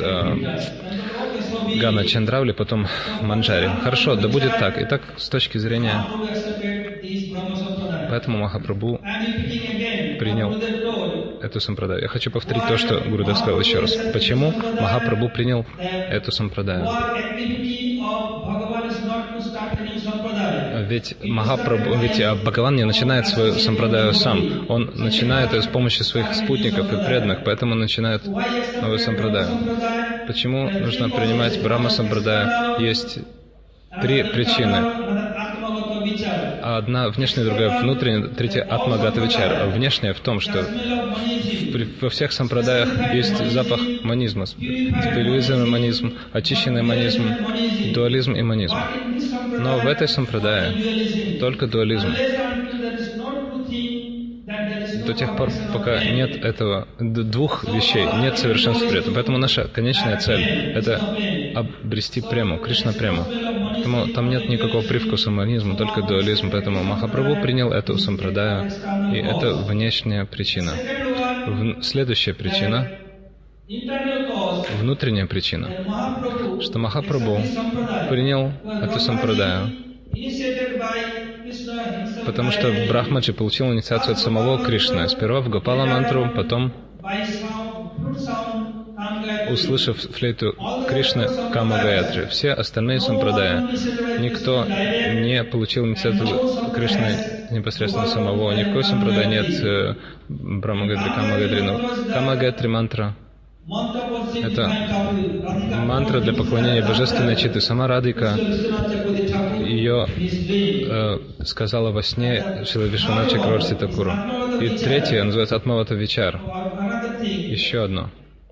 Speaker 1: Гана Чандравли, потом Манджари. Хорошо, да будет так. Итак, с точки зрения... Поэтому Махапрабху принял эту сампрадаю. Я хочу повторить то, что Гурудев сказал еще раз. Почему Махапрабху принял эту сампрадаю? Ведь Бхагаван не начинает свою сампрадаю сам. Он начинает ее с помощью своих спутников и преданных, поэтому начинает новую сампрадаю. Почему нужно принимать Брахма сампрадаю? Есть три причины. Одна внешняя, другая внутренняя, третья атмагата вичара. Внешняя в том, что во всех сампрадаях есть запах манизма, спиритуализм и манизм, очищенный манизм, дуализм и манизм. Но в этой сампрадае только дуализм. До тех пор, пока нет этого, двух вещей, нет совершенства при этом. Поэтому наша конечная цель — это обрести прему, Кришна-прему. Поэтому там нет никакого привкуса манизма, только дуализм. Поэтому Махапрабху принял эту сампрадаю, и это внешняя причина. Следующая причина, внутренняя причина, что Махапрабху принял эту сампрадаю, потому что Брахмаджи получил инициацию от самого Кришны. Сперва в Гопала мантру, потом, услышав флейту Кришны, Кама Гаятри. Все остальные сампрадая, никто не получил инициацию Кришны непосредственно самого. Ни в какой сампрадай нет Брахма Гаятри, Кама Гаятри. Но Кама Гаятри мантра — это мантра для поклонения божественной читы. Сама Радхика ее сказала во сне Шрила Вишванатха Чакраварти Такуру. И третье называется Атмавата Вичар. Еще одно.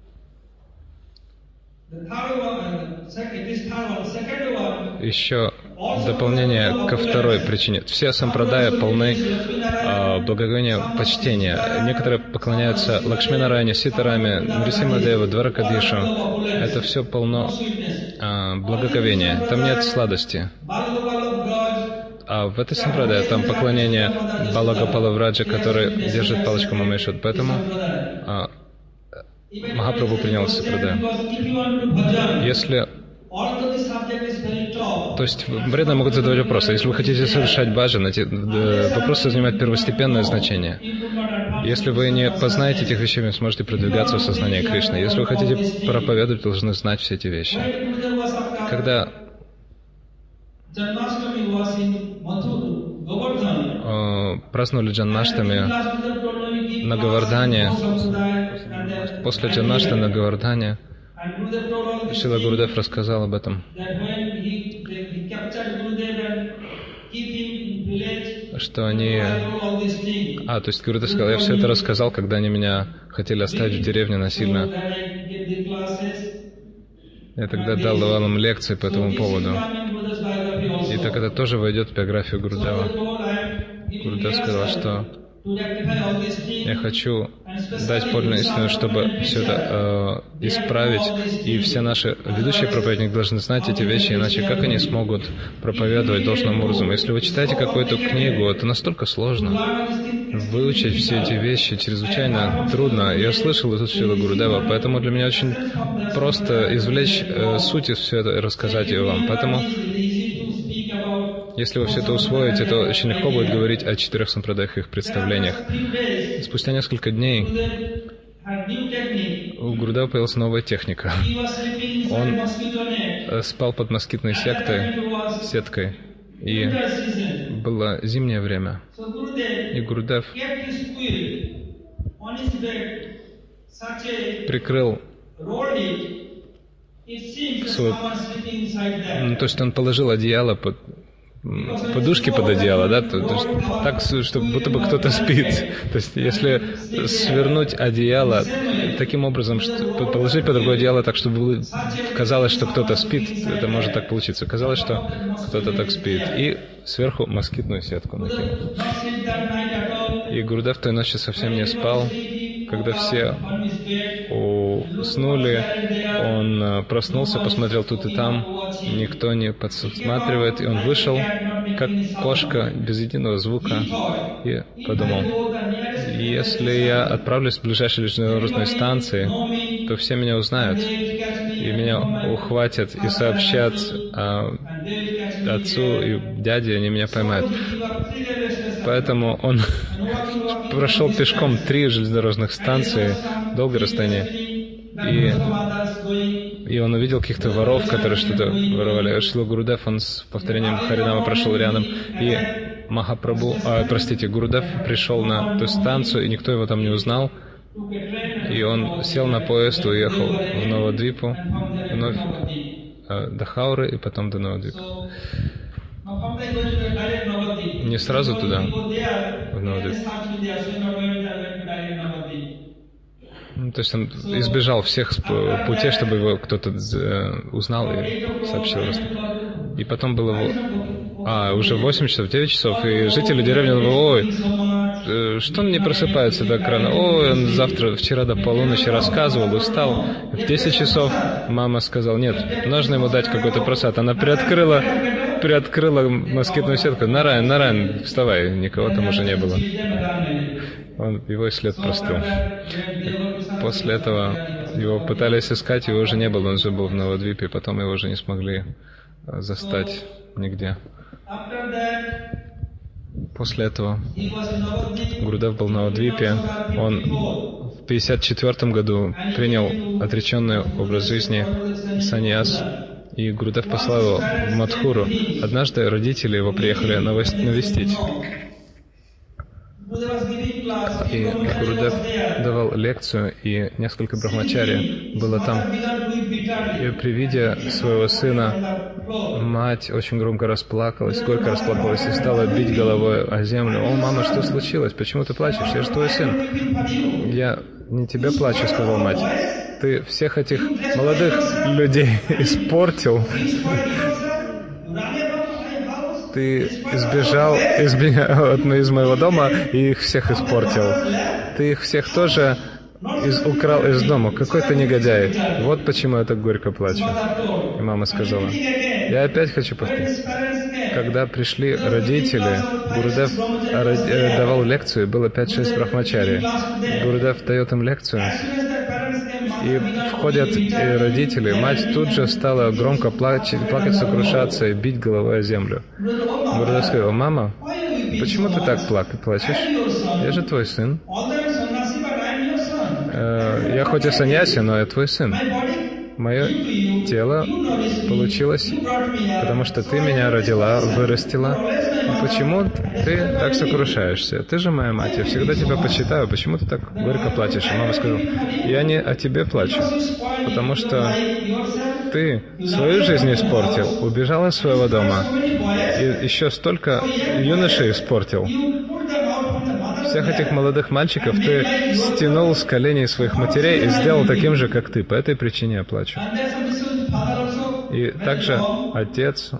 Speaker 1: Еще дополнение ко второй причине. Все сампрадая полны благоговения, почтения. Некоторые поклоняются Лакшми-нараяне, Ситараме, Нрисимха-деву, Дваракадишу. Это все полно благоговения. Там нет сладости. А в этой сампрадае там поклонение Балагопала Враджа, который держит палочку Мамешут. Поэтому Махапрабху принял сампрадаю. Если... То есть преданные могут задавать вопросы. Если вы хотите совершать баджан, эти вопросы занимают первостепенное значение. Если вы не познаете этих вещей, вы сможете продвигаться в сознании Кришны. Если вы хотите проповедовать, вы должны знать все эти вещи. Когда праздновали Джанмаштами на Говардхане, после Джанмаштами на Говардхане, Шрила Гурудев рассказал об этом, что они... то есть Гурудев сказал, я все это рассказал, когда они меня хотели оставить в деревне насильно. Я тогда дал им лекции по этому поводу. И так это тоже войдет в биографию Гурудева. Гурудев сказал, что я хочу дать подлинную истину, чтобы все это исправить. И все наши ведущие проповедники должны знать эти вещи, иначе как они смогут проповедовать должным образом? Если вы читаете какую-то книгу, это настолько сложно. Выучить все эти вещи чрезвычайно трудно. Я слышал из Шрила Гурудева, поэтому для меня очень просто извлечь суть из всего этого и рассказать ее вам. Поэтому, если вы все это усвоите, то очень легко будет говорить о 4 сампрадаях и их представлениях. Спустя несколько дней у Гурудева появилась новая техника. Он спал под москитной сеткой, и было зимнее время. И Гурудев прикрыл свой... то есть он положил одеяло подушки под одеяло, да, так, чтобы будто бы кто-то спит. То есть, если свернуть одеяло таким образом, что положить под другое одеяло так, чтобы казалось, что кто-то спит, это может так получиться. Казалось, что кто-то так спит. И сверху москитную сетку накинул. И Гурудев той ночью совсем не спал. Когда все уснули, он проснулся, посмотрел тут и там, никто не подсматривает, и он вышел, как кошка, без единого звука, и подумал, если я отправлюсь в ближайшие железнодорожные станции, то все меня узнают, и меня ухватят и сообщат отцу и дяде, они меня поймают. Поэтому он прошел пешком 3 железнодорожных станции, долгое расстояние, и он увидел каких-то воров, которые что-то воровали. Шрила Гурудев, он с повторением Харинама прошел рядом, и Гурудев пришел на ту станцию, и никто его там не узнал. И он сел на поезд, уехал в Навадвипу, вновь до Хауры и потом до Навадвипа. Не сразу туда, в Навадвип. То есть он избежал всех путей, чтобы его кто-то узнал и сообщил. И потом было уже 8 часов, 9 часов, и жители деревни говорят: ой, что он не просыпается так рано? Ой, он вчера до полуночи рассказывал, устал. В 10 часов мама сказала: нет, нужно ему дать какой-то просад. Она приоткрыла москитную сетку. Нараян, вставай, никого там уже не было. Его след простыл. После этого его пытались искать, его уже не было, он уже был в Навадвипе, потом его уже не смогли застать нигде. После этого Гурудев был в Навадвипе, он в 1954 году принял отреченный образ жизни, саньяс, и Гурудев послал его в Мадхуру. Однажды родители его приехали навестить. И Гурудев давал лекцию, и несколько брахмачари было там. И при виде своего сына мать очень громко расплакалась, горько расплакалась и стала бить головой о землю. «О, мама, что случилось? Почему ты плачешь? Я же твой сын». «Я не тебе плачу», — сказала мать. «Ты всех этих молодых людей испортил. Ты сбежал из моего дома и их всех испортил. Ты их всех тоже украл из дома. Какой ты негодяй. Вот почему я так горько плачу». И мама сказала: «Я опять хочу повторить». Когда пришли родители, Гурудев давал лекцию, было 5-6 брахмачари. Гурудев дает им лекцию, и входят родители. Мать тут же стала громко плакать, сокрушаться и бить головой о землю. Гурудев сказал: «Мама, почему ты так плачешь? Я же твой сын. Я хоть и саньяси, но я твой сын. Мое тело получилось, потому что ты меня родила, вырастила. Почему ты так сокрушаешься? Ты же моя мать, я всегда тебя почитаю. Почему ты так горько плачешь?» И мама сказала: «Я не о тебе плачу, потому что ты свою жизнь испортил, убежал из своего дома, и еще столько юношей испортил. Всех этих молодых мальчиков ты стянул с коленей своих матерей и сделал таким же, как ты. По этой причине я плачу». И также отец,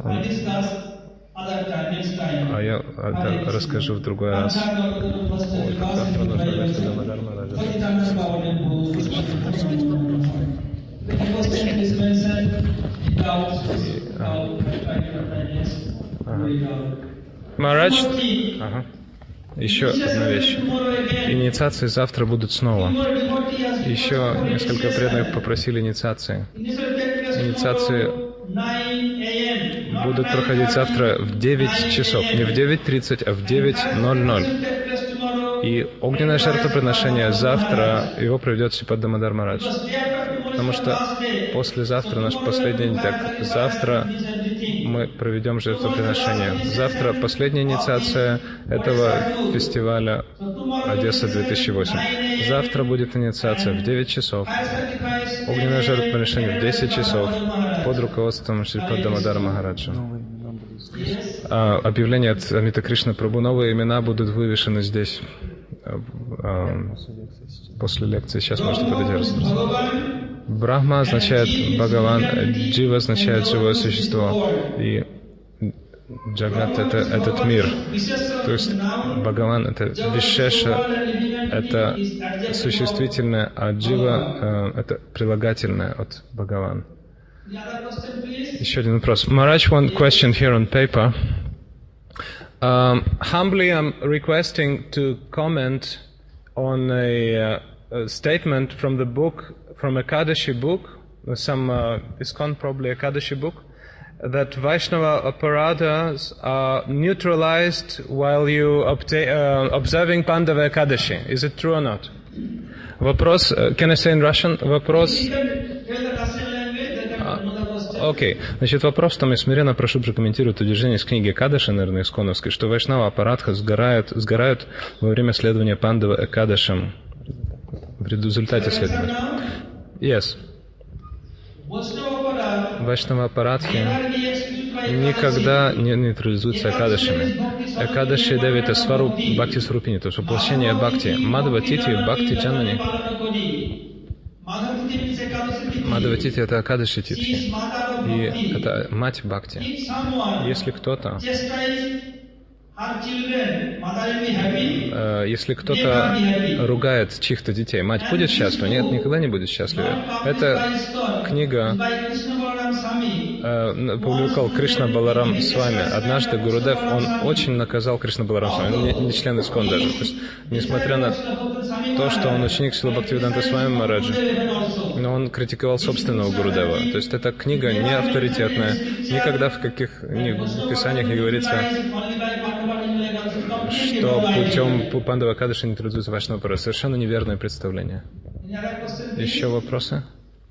Speaker 1: я это расскажу в другой раз. Ой, как завтра нужно вместо Дамодар Мараджа. Марадж. Еще одна вещь. Инициации завтра будут снова. Еще несколько преданных попросили инициации. Инициации будут проходить завтра в 9 часов. Не в 9:30, а в 9:00. И огненное жертвоприношение завтра его проведет Шрипад Дамодар Марадж. Потому что послезавтра наш последний день. Так, завтра мы проведем жертвоприношение. Завтра последняя инициация этого фестиваля Одесса 2008. Завтра будет инициация в 9 часов. Огненное жертвоприношение в 10 часов под руководством Шрипад Дамодара Махараджа. Объявление от Амита Кришна Прабху. Новые имена будут вывешены здесь после лекции. Сейчас можете подойти рассмотреть. Брахма означает Бхагаван, Джива означает живое существо, и Джагат — это этот мир. То есть Бхагаван — это Вишеша, это существительное, а Джива — это прилагательное от Бхагаван. Еще один вопрос. Maharaj, one question here on paper. Humbly I'm requesting to comment on a statement from the book, from Ekadashi book, some ISKCON probably Ekadashi book, that Vaishnava aparatas are neutralized while you observing Pandava Ekadashi. Is it true or not? Вопрос, can I say in Russian? Вопрос... Окей. Значит, вопрос в том, я смиренно прошу прокомментировать удержание из книги Экадаши, наверное, исконовской, что Вайшнава аппаратха сгорают во время следования Пандава Экадашем. В результате следования. Yes. Вайшнава аппаратхи никогда не нейтрализуются Экадашами. Экадаши Деви — это свару бхакти сварупини, то есть воплощение бхакти. Мадхава Тити бхакти джанани. Мадхава Тити — это Экадаши Титхи. И это мать бхакти. Если кто-то ругает чьих-то детей, мать будет счастлива? Нет, никогда не будет счастлива. Эта книга публиковал Кришна Баларам Свами. Однажды Гурудев, он очень наказал Кришна Баларам Свами. Он не член ИСККОН даже. То есть, несмотря на то, что он ученик Шрила Бхактивиданта Свами Махараджа, но он критиковал собственного Гурудева. То есть эта книга не авторитетная. Никогда в каких писаниях не говорится, что путем Пандава Экадаши нейтрализуется Вайшнава аппарат. Совершенно неверное представление. Еще вопросы?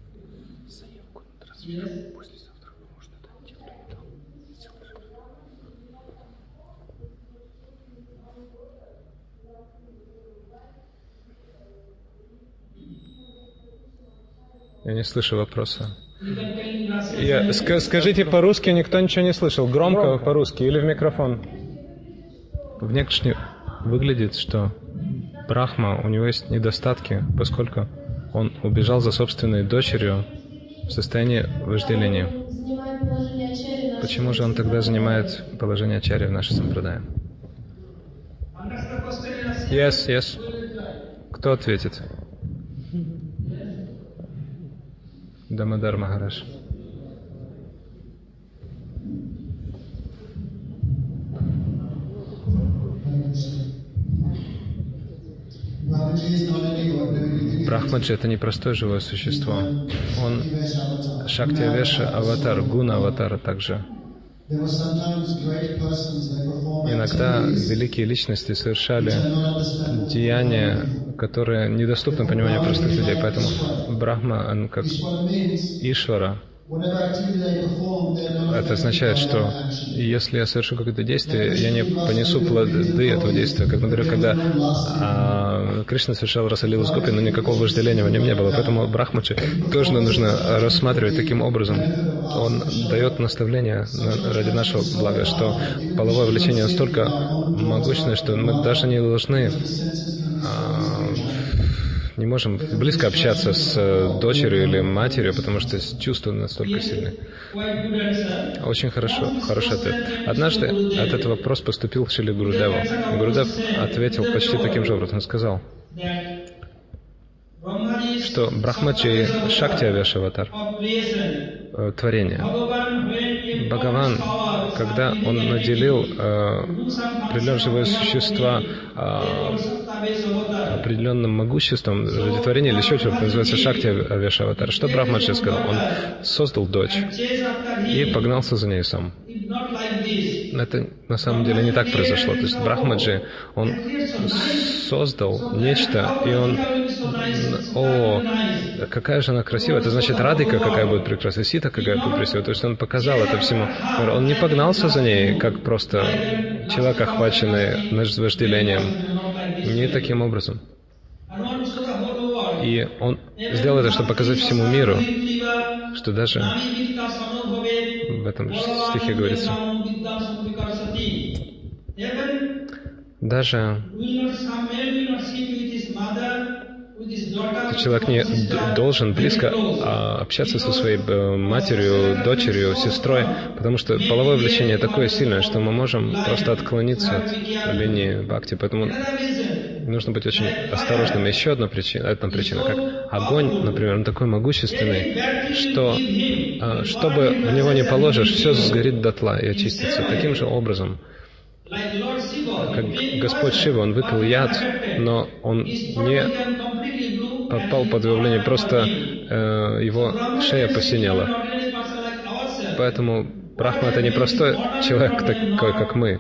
Speaker 1: Я не слышу вопроса. Скажите по-русски, никто ничего не слышал. Громко по-русски или в микрофон? Внешне выглядит, что Брахма, у него есть недостатки, поскольку он убежал за собственной дочерью в состоянии вожделения. Почему же он тогда занимает положение ачарьи в нашей сампрадае? Yes. Кто ответит? Дамодар Махарадж. Брахмаджи — это не простое живое существо. Он Шакти Авеша аватар, Гуна аватара также. Иногда великие личности совершали деяния, которые недоступны пониманию простых людей. Поэтому Брахма, он как Ишвара. Это означает, что если я совершу какое-то действие, я не понесу плоды этого действия. Как, например, когда Кришна совершал Расалилу с Гопи, но никакого вожделения в нем не было. Поэтому Брахмаджи тоже нужно рассматривать таким образом. Он дает наставление ради нашего блага, что половое влечение настолько могущественное, что мы даже не должны, не можем близко общаться с дочерью или матерью, потому что чувства настолько сильны. Очень хороший ответ. Однажды этот вопрос поступил к Шриле Гурудеву. Гурудев ответил почти таким же образом. Он сказал, что Брахмаджи — Шакти Авеша аватар, творение. Бхагаван, когда он наделил определенные живые существа определенным могуществом ради творения или еще чего-то, называется Шакти Авеша аватар. Что Брахмаджи сказал? Он создал дочь и погнался за ней сам. Это на самом деле не так произошло. То есть Брахмаджи, он создал нечто, и он... О, какая же она красивая. Это значит, Радхика какая будет прекрасная, Сита какая будет красивая. То есть он показал это всему. Он не погнался за ней, как просто человек, охваченный вожделением. Не таким образом. И он сделал это, чтобы показать всему миру, что даже в этом стихе говорится, даже человек не должен близко общаться со своей матерью, дочерью, сестрой, потому что половое влечение такое сильное, что мы можем просто отклониться от линии бхакти. Поэтому нужно быть очень осторожным. Еще одна причина, как огонь, например, он такой могущественный, что что бы в него не положишь, все сгорит дотла и очистится. Таким же образом, как Господь Шива, он выпил яд, но он не попал под его влияние, просто его шея посинела. Поэтому Брахма — это не простой человек такой, как мы.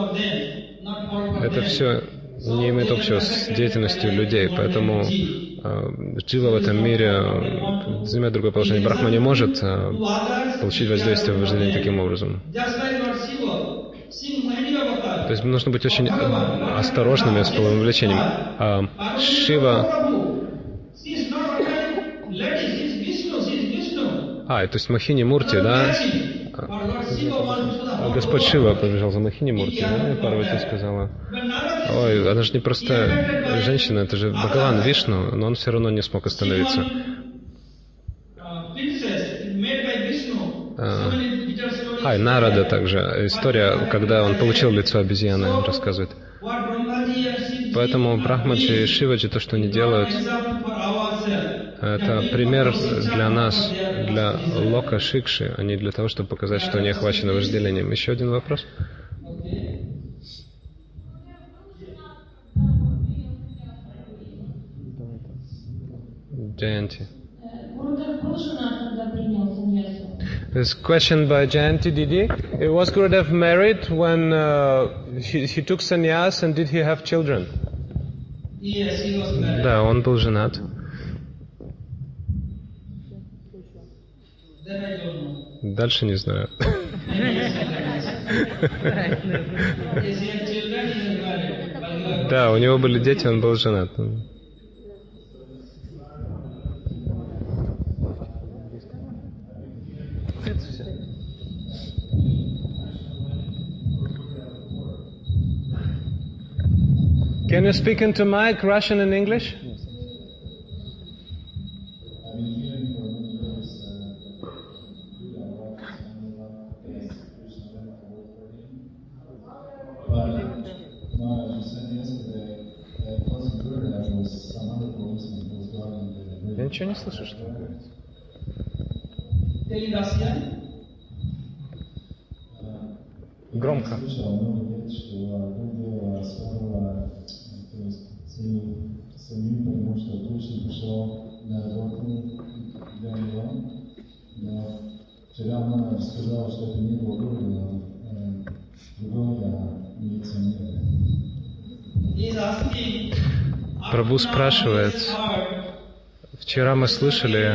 Speaker 1: Это все не имеет общего с деятельностью людей, поэтому джива в этом мире занимает другое положение. Брахма не может получить воздействие в вожделении таким образом. То есть нужно быть очень осторожными с половым влечением. Шива... то есть Махини Мурти, да? Господь Шива побежал за Махини Мурти, да? И Парвати сказала: ой, она же не простая женщина, это же Бхагаван Вишну, но он все равно не смог остановиться. И Нарада также. История, когда он получил лицо обезьяны, он рассказывает. Поэтому Брахмаджи и Шиваджи, то, что они делают, это пример для нас, для Лока Шикши, а не для того, чтобы показать, что они охвачены вожделением. Еще один вопрос? Jayanti. This question by Jayanti Didi. Was Gurudev married when he took sannyas, and did he have children?
Speaker 2: Yes, he was married.
Speaker 1: Да, он был женат.
Speaker 2: Then I don't know.
Speaker 1: Дальше не знаю.
Speaker 2: Yes, he had children, he was married.
Speaker 1: Да, у него были дети, он был женат. Can you speak into mic, Russian and English? Я ничего не слышу, что он говорит. Громко.
Speaker 3: Самим, потому что точно пришел на работу для него. Но вчера мама сказала, что это не было другого милиционера.
Speaker 1: Прабху спрашивает, вчера мы слышали,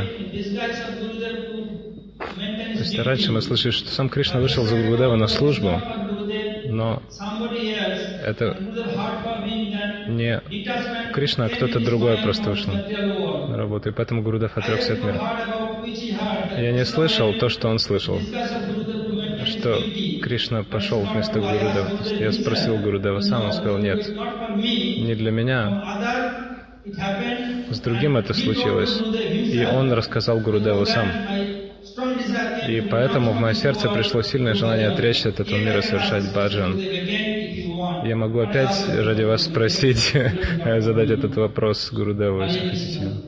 Speaker 1: то есть раньше мы слышали, что сам Кришна вышел за Гурудева на службу, но это не Кришна, а кто-то другой просто вышел на работу, и поэтому Гурудев отрекся от мира. Я не слышал то, что он слышал, что Кришна пошел вместо Гурудева. То есть я спросил Гурудева сам, он сказал: нет, не для меня, с другим это случилось. И он рассказал Гурудеву сам. И поэтому в мое сердце пришло сильное желание отречься от этого мира, совершать баджан. Я могу опять ради вас спросить, задать этот вопрос Гурудеву, если хотите.